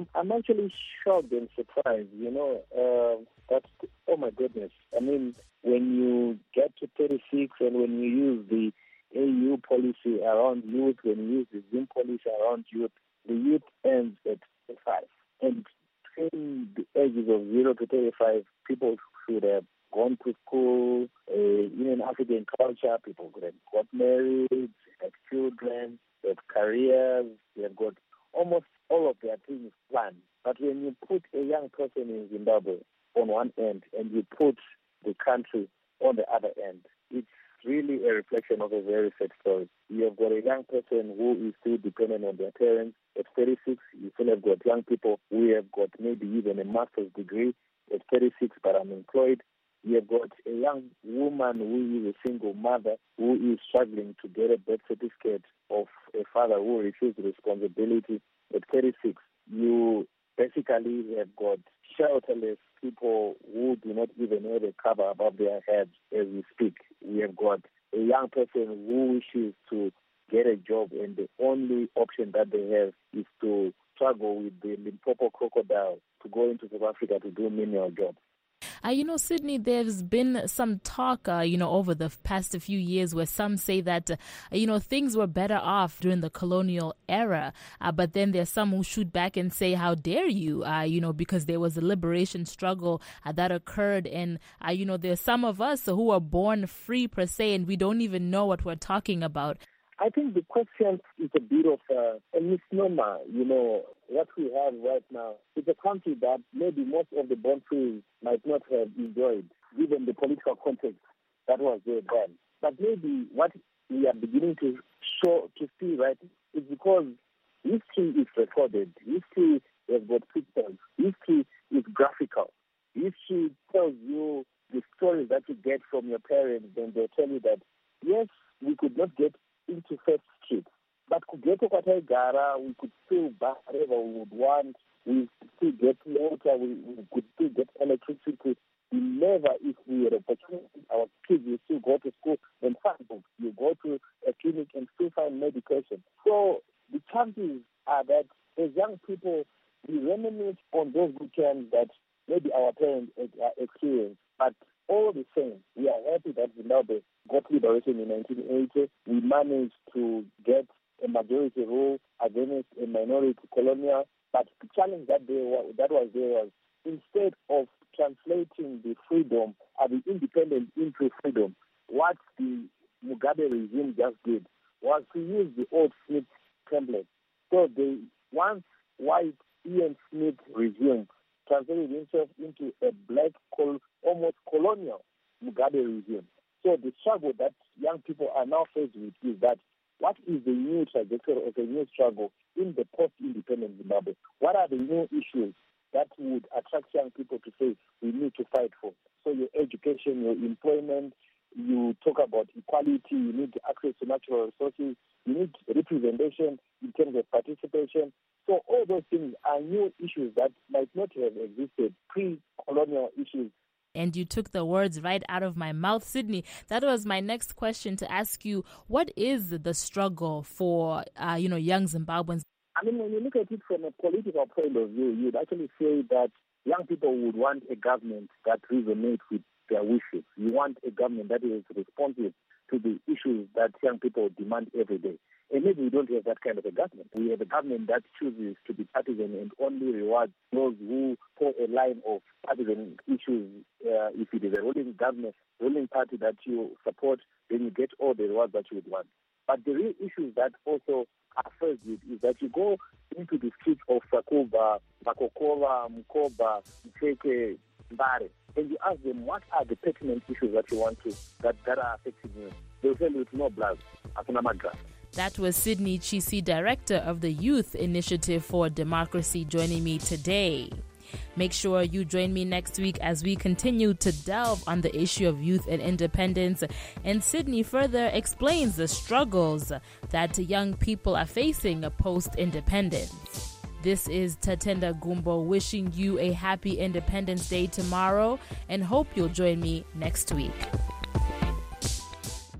I'm, I'm actually shocked and surprised, you know, uh, that's, oh my goodness. I mean, when you get to thirty-six and when you use the A U policy around youth, when you use the Zim policy around youth, the youth ends at thirty-five. And between the ages of zero to thirty-five, people should have gone to school, uh, in an African culture, people could have got married, had children, had careers, they have got almost all of their things planned. But when you put a young person in Zimbabwe on one end and you put the country on the other end, it's really a reflection of a very sad story. You have got a young person who is still dependent on their parents. At thirty-six, you still have got young people who have got maybe even a master's degree at thirty-six but unemployed. You have got a young woman who is a single mother who is struggling to get a birth certificate of a father who refused responsibility at thirty-six. You basically have got shelterless people who do not even have a cover above their heads as we speak. We have got a young person who wishes to get a job and the only option that they have is to struggle with the Limpopo crocodile to go into South Africa to do menial jobs. Uh, you know, Sydney, there's been some talk, uh, you know, over the past few years where some say that, uh, you know, things were better off during the colonial era. Uh, but then there's some who shoot back and say, how dare you, uh, you know, because there was a liberation struggle uh, that occurred. And, uh, you know, there's some of us who were born free per se, and we don't even know what we're talking about. I think the question is a bit of a, a misnomer. You know, what we have right now is a country that maybe most of the born free might not have enjoyed, given the political context that was there then. But maybe what we are beginning to show, to see, right, is because history is recorded. History has got pictures. History is graphical. History tells you the stories that you get from your parents, and they tell you that, yes, we could not get into First Street, but Kugeto Kwataigara, we could still buy whatever we would want, we could still get water, we, we could still get electricity. We never, if we had opportunity, our kids will still go to school and find books. You go to a clinic and still find medication. So the chances are that as young people, we reminisce on those weekends that maybe our parents experienced, but all the same, we are happy that Zimbabwe got liberation in nineteen eighty. We managed to get a majority rule against a minority colonial. But the challenge that, they were, that was there was, instead of translating the freedom and the independence into freedom, what the Mugabe regime just did was to use the old Smith template. So the once white Ian Smith regime translated himself into a black, col- almost colonial Mugabe regime. So the struggle that young people are now faced with is that what is the new trajectory of a new struggle in the post-independent Zimbabwe? What are the new issues that would attract young people to say we need to fight for? So your education, your employment, you talk about equality, you need access to natural resources, you need representation in terms of participation. So all those things are new issues that might not have existed, pre-colonial issues. And you took the words right out of my mouth, Sydney. That was my next question to ask you. What is the struggle for, uh, you know, young Zimbabweans? I mean, when you look at it from a political point of view, you'd actually say that young people would want a government that resonates with their wishes. You want a government that is responsive to the issues that young people demand every day. And maybe we don't have that kind of a government. We have a government that chooses to be partisan and only rewards those who hold a line of partisan issues. Uh, if it is a ruling government, ruling party that you support, then you get all the rewards that you would want. But the real issues that also are faced with is that you go into the streets of Sakuba, Makokova, Mkoba, Mteke, Mbare, and you ask them what are the pertinent issues that you want to, that, that are affecting you. They'll tell you it's no blood, hakuna magra. That was Sydney Chisi, Director of the Youth Initiative for Democracy, joining me today. Make sure you join me next week as we continue to delve on the issue of youth and independence. And Sydney further explains the struggles that young people are facing post-independence. This is Tatenda Gumbo wishing you a happy Independence Day tomorrow and hope you'll join me next week.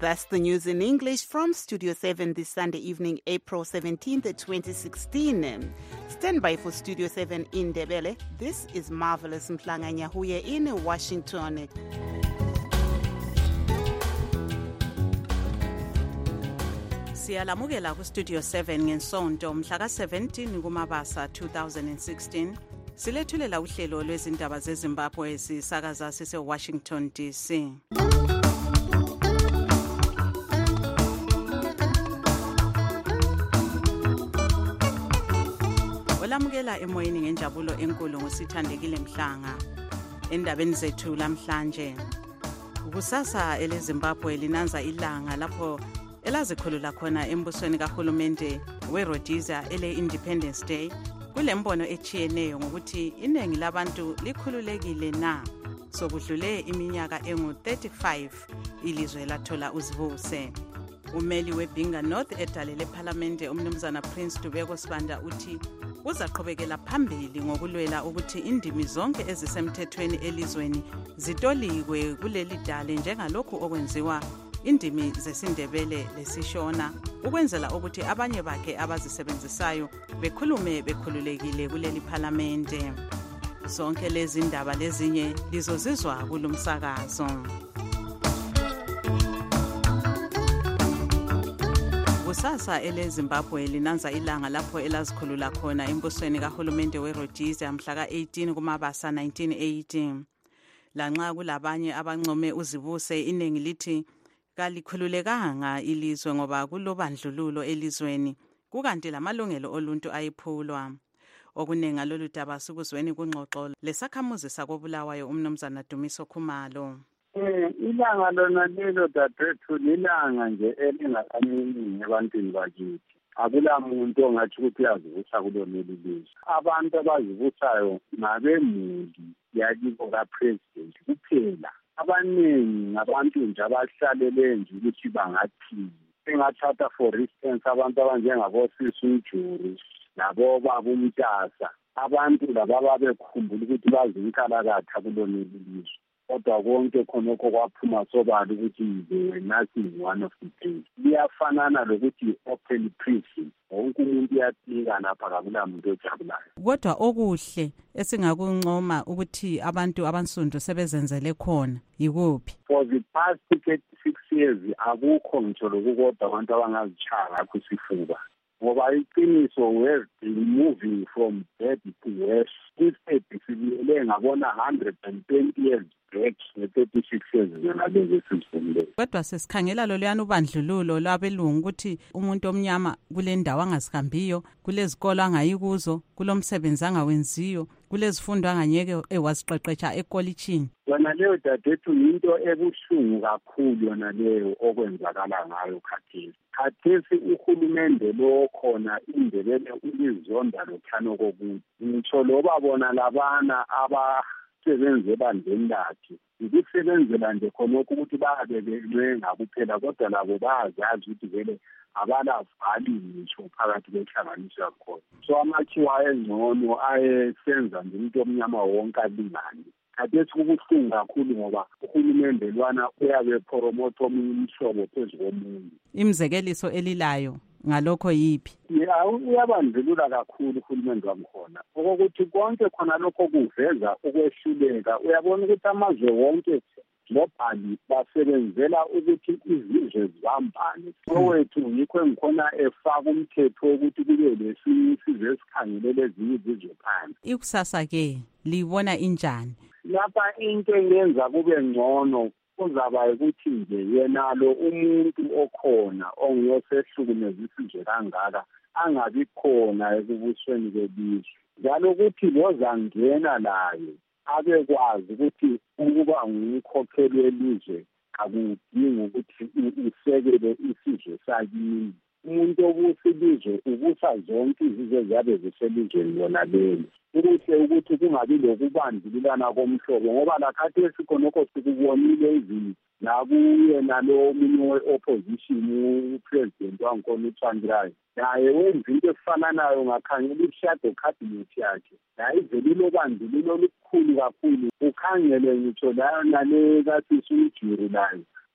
That's the news in English from Studio seven this Sunday evening, April seventeenth, twenty sixteen. Stand by for Studio seven in Ndebele. This is Marvelous Mhlanga-Nyahuye in Washington. Siyalamukela ku Studio seven ngesonto mhla ka seventeen kuMabasa two thousand sixteen. Silethulela uhlelo lwezindaba zeZimbabwe sisakaza sise Washington D C. Olamukela emoyeni ngenjabulo enkulu ngosithandekile Mhlanga. Endabeni zethu lamhlanje. Kusasa eleZimbabwe linanza ilanga lapho elazikhulula khona embusweni kahulumende weRhodesia ele Independence Day. Kulembono echiyeneyo ngokuthi iningi labantu likhululekile na sokudlule iminyaka engu thirty-five ilizwe lathola uzibuse. Umeli weBinga North edalele eParliament umnumzana Prince Dubeko Sibanda uthi uzaqhubekela phambili ngokulwela ukuthi indimi zonke ezisemthethweni elizweni zitolikwe kuleli dale njengalokhu okwenziwa indimi zesindebele lesishona ukwenzela ukuthi abanye bakhe abazisebenzisayo bekhulume bekhululekile kuleli Parliamente. Zonke lezi ndaba lezinye lizozizwa kulumsakazo. Kusasa eleZimbabwe linanza ilanga lapho elazikhulula khona embusweni kahulumende weRhodesia mhla ka eighteen kuMabasa nineteen eighty. Lanxa kulabanye abancome uzibuse iningi lithi kalikhululekanga ilizwe ngoba kulobandlululo elizweni kukanti lamalungelo oluntu ayiphulwa. Okunenga lolu daba sikuzweni kungxoxo lesakhamuzi sakobulawayo umnumzana Dumiso Khumalo. Eh ilanga lona lelo dadethu lilanga nje elingakaminingi ebantwini bakithi. Akula muntu ongathi ukuthi uyazivusa kuloneli lizwe. Abantu abazivusayo nabemuli yakibo kapresident kuphela. Abaningi ngabantu nje abahlalele nje ukuthi bangathini. Engathatha for instance abantu abanjengabosisi uMjuru nabo baba uMtasa. Abantu laba babekhumbula ukuthi bazinkalakatha kuloneli lizwe. Kodwa konke khonokho kwaphuma sobala ukuthi they were nothing one of the things. Liyafanana lokuthi open prison. Wonke umuntu uyatika lapha kakula muntu ojabulayo. Kodwa okuhle esingakuncoma ukuthi abantu abansundu sebezenzele khona yikuphi? For the past thirty-six years akukho ngitsho lokukodwa abantu abangazichaya ngakho isifuba. Ngoba iqiniso we're moving from bad to worse. Instead sibuyele ngabona one hundred twenty years back ne-thirty-six years yona lezi sisifundile. Kodwa sesikhangela lo luyana ubandlululo labelungu ukuthi umuntu omnyama kule ndawo angasihambiyo, kulezikolo angayikuzo, kulomsebenzi angawenziyo, kulezifundo anganyeke ewaziqeqetsha ekolitshini. Yona leyo dadethu into ebuhlungu kakhulu yona leyo okwenzakala ngayo khathesi. Khathesi uhulumende lo khona indebele ulizonda lothano kokuthi ngitsho loba bona labana abasebenze bandeni lakhe ukusebenzela nje khonokho ukuthi babekelwe ngakuphela kodwa labo bayazazi ukuthi vele abalavali ngitsho phakathi kwenhlanganiso yakhona. So amakhiwa engcono ayesenza nje umuntu omnyama wonke alingane. Khathesi kubuhlungu kakhulu ngoba uhulumende lwana uyabe promote omunye umhlobo phezu komunye. Imzekeliso elilayo ngalokho yipi? Ya uyabandlulula kakhulu uhulumende wamkhona. Okokuthi konke khona lokho kuveza ukwehluleka. Uyabona ukuthi amazwe wonke globally basebenzela ukuthi izizwe zibambane. Sowethu yikho engikhona efaka umthetho ukuthi kube lesizwe esikhangelele ezinye izizwe phansi. Ikusasa ke libona injani? Lapha into engenza kube ngcono kuzaba ukuthi nje yena lo umuntu okhona ongiyosehlukumeza isizwe kangaka angabi khona ekubusweni kwelizwe. Njalo ukuthi lozangena layo abekwazi ukuthi ukuba ngumkhokheli welizwe akudingi ukuthi usekele isizwe sakini. Umuntu obusa ilizwe ubusa zonke izizwe zabe ziselizweni lona lelo. Ukuhle ukuthi kungabi lokubandlulana komhlobo ngoba lakhathesi khonokho sikubonile izinto nakuyena lo omunye we-opposition upresident wangikhona uTsvangirai naye wenza into efananayo ngakhangela i-shadow cabinet yakhe naye ivele ilobandlululo olukhulu kakhulu ukhangele ngitsho layo nale kasisi uMjuru layo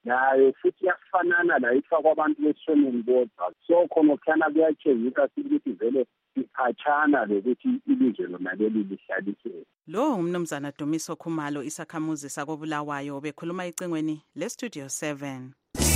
nayo futhi yafanana la ifakwa abantu besonini bodwa. So khona kuyachengisa ukuthi vele iphathana lokuthi ilizwe lona leli lihlaliseke. Lo umnumzana Dumiso Khumalo isakhamuzi sakobulawayo bekhuluma icingweni le Studio seven.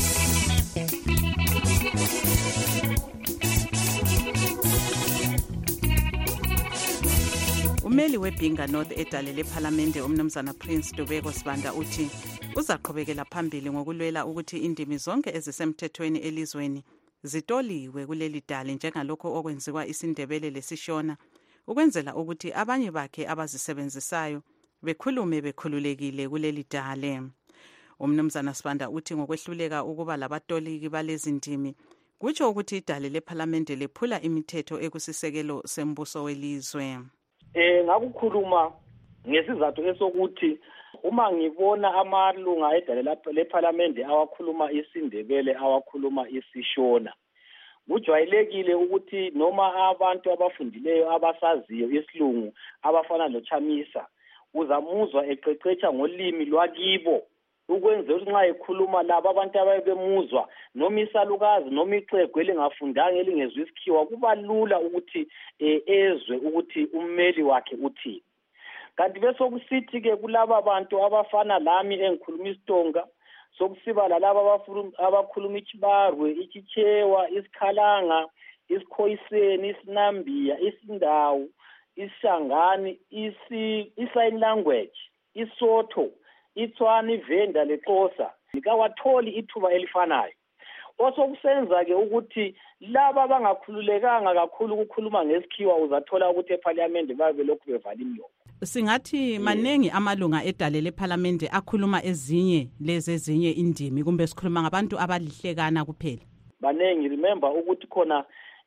Umeli weBhinga North edale lePhalamende umnumzana Prince Dubeko Sibanda uthi uzaqhubekela phambili ngokulwela ukuthi indimi zonke ezisemthethweni elizweni zitoliwe kuleli dale njengalokho okwenziwa isiNdebele lesishona ukwenzela ukuthi abanye bakhe abazisebenzisayo bekhulume bekhululekile kuleli dale. Umnumzana Sibanda uthi ngokwehluleka ukuba labatoliki balezi ndimi kutsho ukuthi idale lePhalamende lephula imithetho ekusisekelo sembuso welizwe. Eh ngakukhuluma ngesizathu esokuthi uma ngibona amalunga edale lePhalamende awakhuluma isiNdebele awakhuluma isishona kujwayelekile ukuthi noma abantu abafundileyo abasaziyo isilungu abafana loChamisa uzamuzwa eqeqetsha ngolimi lwakibo ukwenza ukuthi nxa ekhuluma laba abantu ababemuzwa noma isalukazi noma ixhegu elingafundanga elingezwe isikhiwa kuba lula ukuthi ezwe ukuthi ummeli wakhe uthini. Kanti bese kusithi ke kulaba abantu abafana lami engikhuluma isiTonga sokusiba lalaba abakhuluma iChibarwe, iChichewa, iSikhalanga, iSikhoyiseni, iSinambia, iSindawu, iShangani, isi isign language, iSotho, iTswana, iVenda leXhosa likawatholi ithuba elifanayo. Osokusenza ke ukuthi laba bangakhululekanga kakhulu ukukhuluma ngesikhiwa uzathola ukuthi eParliament babe lokhu bevala imilomo. Singathi manengi amalunga edale lePhalamende akhuluma ezinye lezi ezinye indimi kumbe sikhuluma ngabantu abalihlekana kuphela. Banengi remember ukuthi khona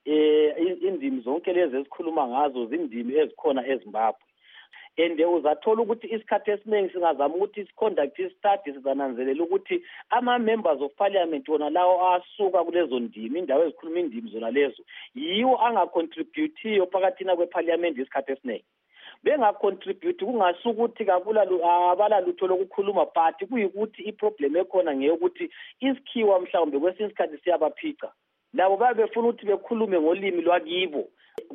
eh indimi zonke lezi esikhuluma ngazo zindimi ezikhona eZimbabwe. And uzathola ukuthi isikhathi esiningi singazama ukuthi siconduct studies zananzelela ukuthi ama members of parliament wona lawo asuka kulezo ndimi indawo ezikhuluma indimi zona lezo yiwo angacontributiyo phakathina kweParliament isikhathi esiningi. Bengacontribute kungasukuthi kabula abala lutho lokukhuluma but kuyikuthi iproblem ekhona ngeyokuthi isikhiwa mhlawumbe kwesinye isikhathi siyabaphica labo babefuna ukuthi bekhulume ngolimi lwakibo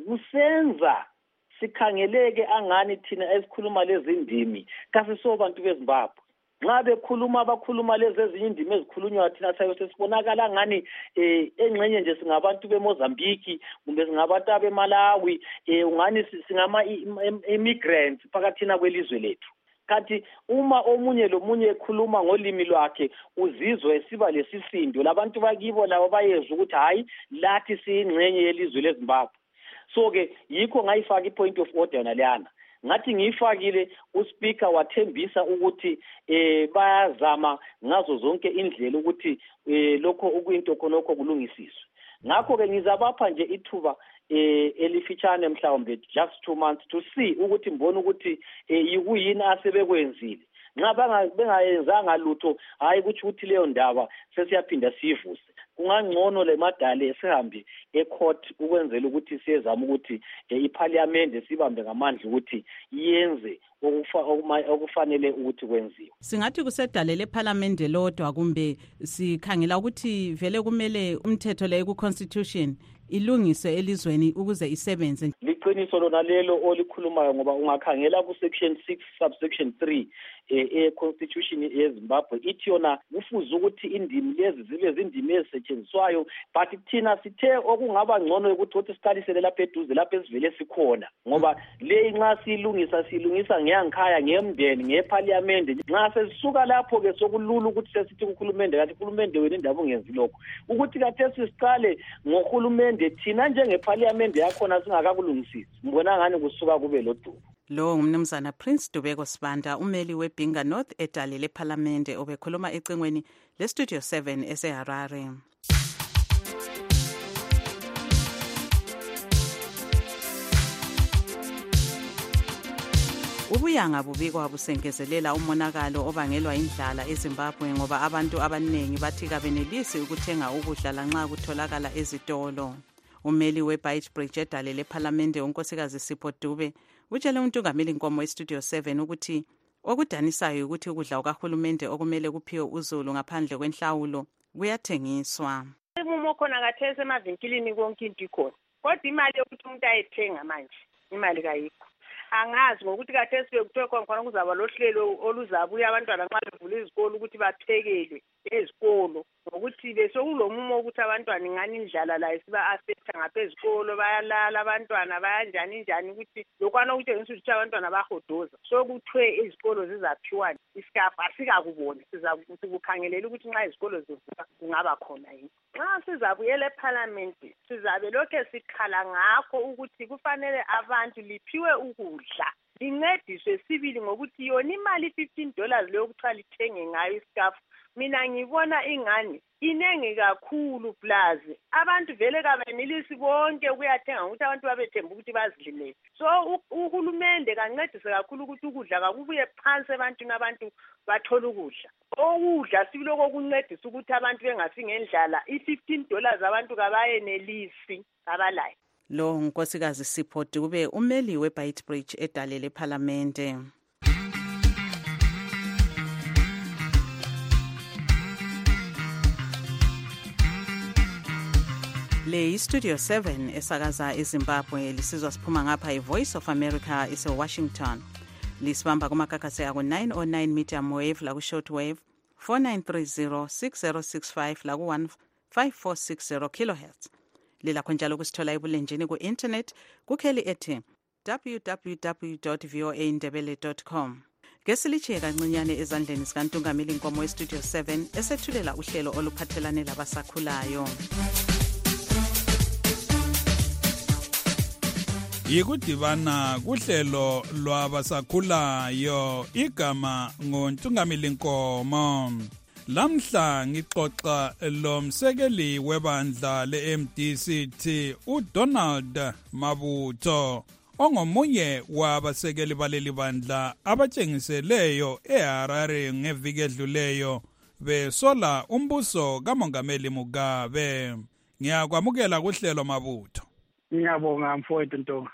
kusenza sikhangeleke angani thina esikhuluma lezi ndimi kasiso bantu beZimbabwe nxa bekhuluma abakhuluma lezi ezinye indimi ezikhulunywa thina sayo sesibonakala ngani eh engxenye nje singabantu beMozambique kumbe singabantu abeMalawi eh ungani singama immigrants phakathina kwelizwe lethu. Kanti uma omunye lomunye ekhuluma ngolimi lwakhe uzizwe esiba lesisindo labantu bakibo labo bayezwa ukuthi hayi lathi siyingxenye yelizwe leZimbabwe. So ke yikho ngayifaka ipoint of order naleyana ngathi ngiyifakile uSpeaker wathembisa ukuthi eh bayazama ngazo zonke indlela ukuthi eh lokho ukuyinto khonokho kulungisiswe. Ngakho ke ngizabapha nje ithuba eh elifitshane mhlawumbe just two months to see ukuthi mbona ukuthi yikuyini asebekwenzile. Nxa bengayenzanga lutho hayi ukuthi uthi leyo ndaba sesiyaphinda sivuse. Kungangcono le madale sihambe ecourt ukwenzela ukuthi siyezama ukuthi iParliament sibambe ngamandla ukuthi yenze okufanele ukuthi kwenziwe. Singathi kusedale leParliament lodwa kumbe sikhangela ukuthi vele kumele umthetho le ku-constitution ilungiswe elizweni ukuze isebenze. Liqiniso lona lelo olikhulumayo ngoba ungakhangela ku section six subsection three e constitution yeZimbabwe ithi yona kufuze ukuthi indimi lezi zibe zindimi ezisetshenziswayo but thina sithe okungaba ngcono ukuthi uthi siqalisele lapha eduze lapha esivele sikhona ngoba le nxa silungisa silungisa ngeyangikhaya ngemndeni ngeParliament nxa sesisuka lapho ke sokulula ukuthi sesithi kukhulumende kanti ukhulumende wena indaba ungenzi lokho ukuthi kade sisiqale ngokhulumende thina njengeParliament yakhona singakakulungisisi mbona ngani kusuka kube lodumo. Lo ngumnumzana Prince Dubeko Sibanda umeli weBhinga North edale lePhalamende obekhuluma ecingweni le Studio seven eseHarare. Ubuyanga bubikwa busengezelela umonakalo obangelwa indlala eZimbabwe ngoba abantu abaningi bathi kabenelisi ukuthenga ukudla lanxa kutholakala ezitolo. Umeli weBeitbridge edale lePhalamende unkosikazi Sipho Dube utshele uNtungameli Nkomo eStudio seven ukuthi Okudanisayo ukuthi ukudla ukahulumende okumele kuphiwe uzulu ngaphandle kwenhlawulo kuyathengiswa. Umumo khona kathese emavinkilini konke into ikhona. Kodwa imali yokuthi umuntu ayethenga manje imali kayikho. Angazi ngokuthi kathesi bekuthiwe khona kuzaba lohlelo oluzabuya abantwana nxa bevula izikolo ukuthi baphekelwe ezikolo ngokuthi besokulomumo ukuthi abantwana ingani indlala la isiba affecta ngapha ezikolo bayalala abantwana bayanjani njani ukuthi lokwana ukutshengisa ukuthi abantwana bahodoza so kuthiwe izikolo zizaphiwa isikafu asikakubona sizakuthi kukhangelela ukuthi nxa izikolo zivuka kungaba khona yini. Nxa sizabuyela eParliament sizabe lokho sikhala ngakho ukuthi kufanele abantu liphiwe ukudla lincediswe sibili ngokuthi yona imali fifteen dollars leyo kuthi lithenge ngayo isikafu mina ngibona ingani inengi kakhulu plus abantu vele kabenilisi bonke ukuyathenga ukuthi abantu babethemba ukuthi bazidlile so uhulumende kancedise kakhulu ukuthi ukudla kakubuye phansi ebantwini abantu bathola ukudla okudla sibiloko okuncedisa ukuthi abantu bengasi ngendlala i-fifteen dollars abantu kabayenelisi abalayo. Lo nkosikazi Sipho Dube umeli weBeitbridge edale leParlamente. Le Studio seven esakaza eZimbabwe lisizwa siphuma ngapha iVoice of America ise Washington. Lisibamba kumakakase ako nine oh nine medium wave la ku shortwave four nine three zero six zero six five la ku one five four six zero kilohertz. Lila konjalo kusithola ebulenjini ku internet kukheli ethi w w w dot voa ndebele dot com. Ngesilichiye kancinyane ezandleni sikantungameli Nkomo weStudio seven esethulela uhlelo oluphathelane labasakhulayo. Yikudibana kuhlelo lwabasakhulayo igama ngoNtungameli Nkomo. Lamhla ngixoxa lomsekeli webandla le-M D C T uDonald Mabutho ongomunye wabasekeli baleli bandla abatshengiseleyo eHarare ngeviki edluleyo besola umbuso kaMongameli Mugabe. Ngiyakwamukela kuhlelo Mabutho. Ngiyabonga mfowethu Ntonga.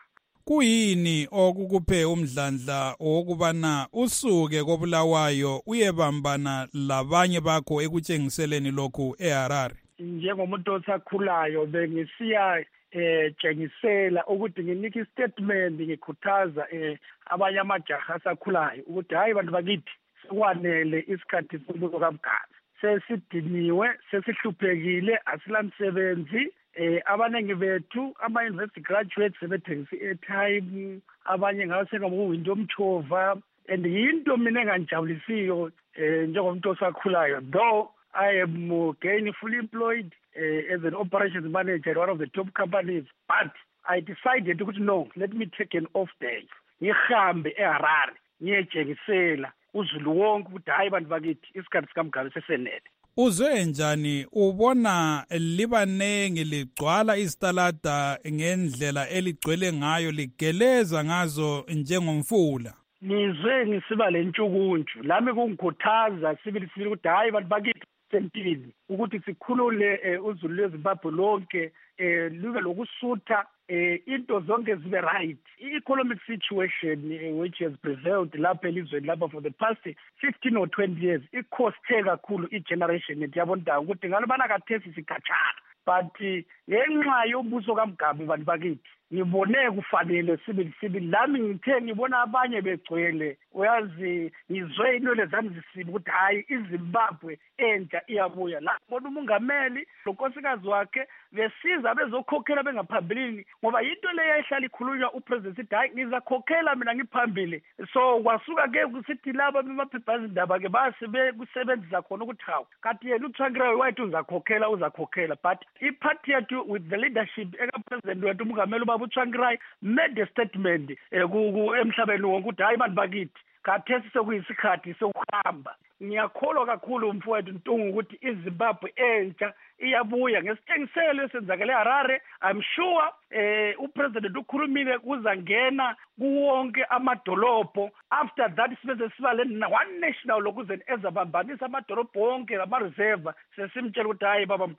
Kuyini okukuphe umdlandla okubana usuke kobulawayo uyebambana labanye bakho ekutshengiseleni lokhu eHarare? Njengomuntu osakhulayo bengisiya eh tshengisela ukuthi nginike istatement ngikhuthaza eh abanye amajaha asakhulayo ukuthi hayi bantu bakithi sekwanele isikhathi sombuso kaMgabe. Sesidiniwe, sesihluphekile, asilamsebenzi. Eh abanenge bethu ama university graduates sebethengisa airtime abanye ngabasenga ngokuwinto omchova and yinto mina enganjabulisiyo eh njengomuntu osakhulayo though I am gainfully employed uh, as an operations manager at one of the top companies but I decided ukuthi no let me take an off day ngihambe eHarare ngiyejengisela uzulu wonke ukuthi hayi bantu bakithi isikhathi sikaMgabe sesenele. Uzwe njani ubona libanengi ligcwala isitalada ngendlela eligcwele ngayo ligeleza ngazo njengomfula? Nizwe ngisiba lentshukuntshu lami kungikhuthaza sibili sibili ukuthi hayi bantu bakithi sempini ukuthi sikhulule uzulu lweZimbabwe lonke eh lube lokusutha eh into zonke zibe right. I-economic situation uh, which has prevailed lapha elizweni lapha for the past fifteen or twenty years ikhoste kakhulu i-generation yethu yabondawo ukuthi ngalobana kathesi sikhatshana but ngenxa yombuso kaMgabe bantu bakithi ngibone kufanele sibili sibili lami ngithe ngibona abanye begcwele uyazi ngizwe inwele zami zisiba ukuthi hayi iZimbabwe entsha iyabuya la bona umongameli lonkosikazi wakhe besiza bezokhokhela bengaphambilini ngoba into leyo ehlala ikhulunywa upresident sithi hayi ngizakhokhela mina ngiphambili so kwasuka ke kusithi laba bemaphephazi indaba ke basibe kusebenzisa khona ukuthi hawu kanti yena uThangirayo wathi uzakhokhela uzakhokhela but iparty yethu with the leadership eka president wethu umongameli ubaba uThangirayo made a statement emhlabeni wonke ukuthi hayi bantu bakithi kathesi sekuyisikhathi sokuhamba. Ngiyakholwa kakhulu umfowethu Ntungu ukuthi iZimbabwe entsha iyabuya ngesitshengiselo esenzakele eHarare. I'm sure eh upresident ukhulumile kuzangena kuwonke amadolobho after that sibe siba le one national lokuze ezabambanisa amadolobho wonke lama reserve sesimtshela ukuthi hayi baba Mgabe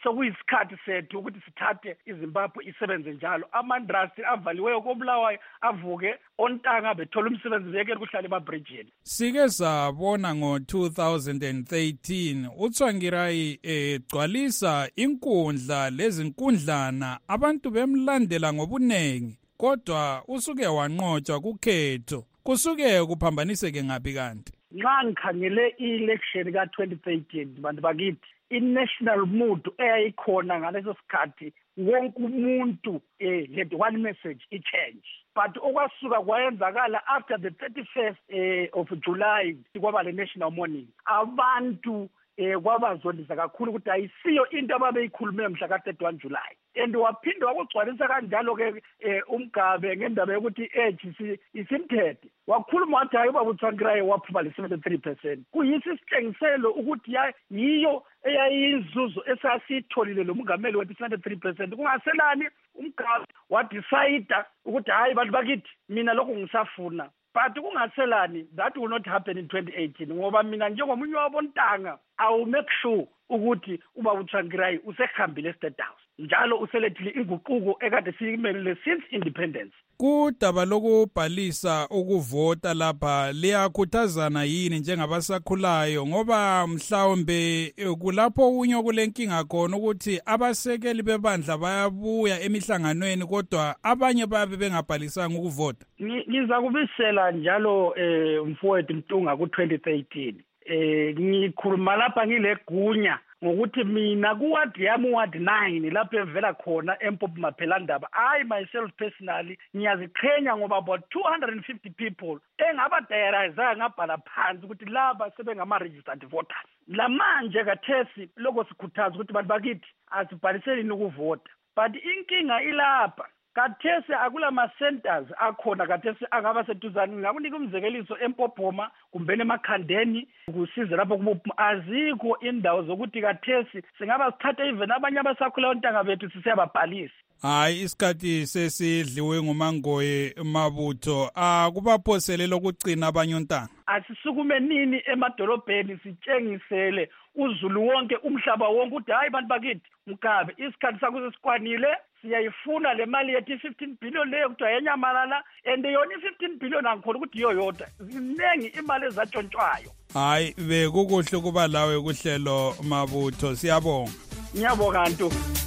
sokuyisikhathi sethu ukuthi sithathe iZimbabwe isebenze njalo. Ama-industry avaliweyo koBulawayo avuke, ontanga bethola umsebenzi beke kuhlala emabridgini. Sike sabona ngo two thousand thirteen uTsvangirai egcwalisa inkundla lezinkundlana abantu bemlandela ngobunengi, kodwa usuke wanqotshwa kukhetho. Kusuke kuphambaniseke ngapi kanti? Nxa ngikhangele i-election ka twenty thirteen bantu bakithi, i-national mood eyayikhona ngaleso sikhathi, wonke umuntu eh let one message i-change. But okwasuka kwayenzakala after the thirty-first eh, of July kwaba le national mourning, abantu eh kwabazondisa kakhulu ukuthi ayisiyo into ababeyikhulume mhla ka thirty-one July. And waphinde wakugcwalisa kanjalo ke uMgabe ngendaba yokuthi age isimthethe. Wakhuluma wathi hayi baba uTsvangirai waphuma le seventy-three percent. Kuyisi isitshengiselo ukuthi yiyo eyayizuzo esasitholile lo mongameli wethi seventy-three percent. Kungaselani uMgabe wadecide ukuthi hayi bantu bakithi mina lokho ngisafuna. But kungaselani, that will not happen in twenty eighteen. Ngoba mina njengomunye wabontanga, I will make sure ukuthi uba uTsvangirai usekhambile State House. Njalo uselethile inguquko ekade siyimelele since independence. Kudaba lokubhalisa ukuvota lapha liyakhuthazana yini njengabasakhulayo, ngoba mhlawumbe kulapho unyo kulenkinga khona ukuthi abasekeli bebandla bayabuya emihlanganweni kodwa abanye babe bengabhalisanga ukuvota? Ngiza kubisela njalo eh mfowethu Mtunga ku twenty thirteen. Eh ngikhuluma lapha ngilegunya ngokuthi mina kuwadi yami ward nine lapho evela khona eMpopo Maphelandaba, I myself personally ngiyaziqhenya ngoba about two hundred fifty people engaba diarizanga ngabhala phansi ukuthi laba sebengama registered voters. Lamanje kathesi lokho sikhuthaza ukuthi bantu bakithi asibhaliseni ukuvota. But inkinga ilapha, kathesi akula ma centers akhona kathesi angaba seduzane. Ngakunika umzekeliso eMpopoma kumbe eMakhandeni kusize lapho kubu azikho indawo zokuthi kathesi singaba sithathe even abanye abasakhula ontanga bethu sisiyababhalisa. Hayi isikhathi sesidliwe nguMangoye Mabutho, akubaphoselelo ukugcina abanye ontanga. Asisukume nini emadolobheni sitshengisele uZulu wonke umhlaba wonke ukuthi hayi bantu bakithi Mgabe isikhathi sakho sesikwanile, siyayifuna le mali yethi fifteen billion leyo kuthiwa yenyamalala, and yona fifteen billion angikholwa ukuthi iyo yodwa, ziningi imali ezatshontshwayo. Hayi bekukuhle kuba lawe kuhlelo Mabutho, siyabonga. Ngiyabonga nto.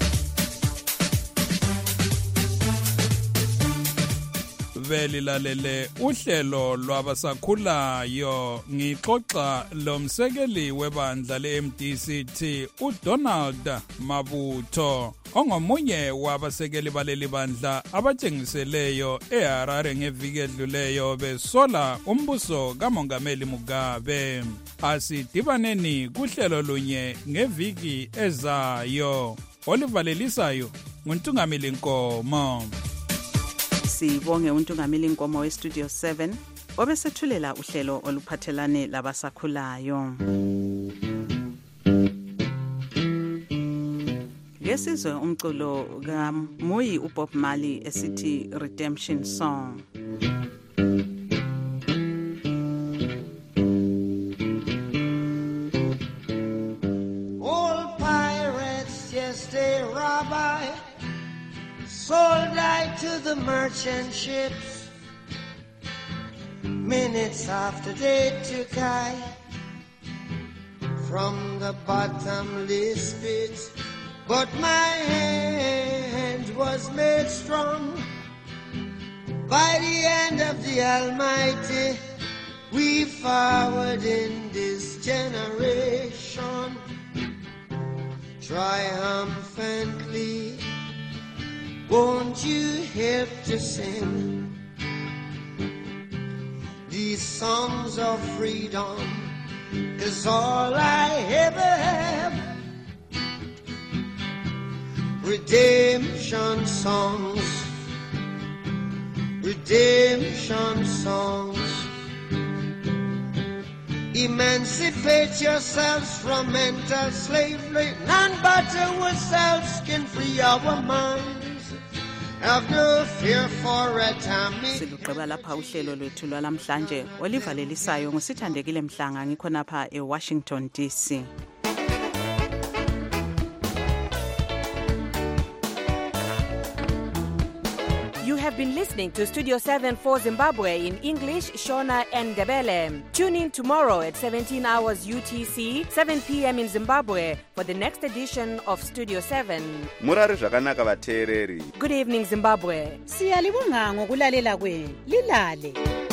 Veli lalele uhlelo lwabasakhulayo, ngixoxa lomsekeli webandla le-M D C T uDonald Mabutho ongomunye wabasekeli baleli bandla abatshengiseleyo eHarare ngeviki edluleyo besola umbuso kaMongameli Mugabe. Asidibaneni kuhlelo lunye ngeviki ezayo. Olivalelisayo nguNtungamili Nkomo. Sibonge uNtungamili Nkomo we Studio seven obesethulela uhlelo oluphathelane labasakhulayo. Ngesizwe umculo kaMuyi uBob Marley esithi Redemption Song. All pirates, yes they rob I, sold I to the merchant ships. Minutes after they took I from the bottomless pit, but my hand was made strong by the hand of the Almighty. We forward in this generation triumphantly. Won't you help to sing these songs of freedom? 'Cause all I ever have, redemption songs, redemption songs. Emancipate yourselves from mental slavery. None but ourselves can free our minds. Have no fear for atomic. Silugqiba lapha uhlelo lwethu lwalamhlanje olivalelisayo ngusithandekile Mhlanga ngikhona lapha eWashington D C. have been listening to Studio seven for Zimbabwe in English, Shona and Ndebele. Tune in tomorrow at seventeen hours U T C, seven p.m. in Zimbabwe for the next edition of Studio seven. Murari zvakanaka vateereri. Good evening, Zimbabwe. Siyalibonga ngokulalela kwenu. Lilale.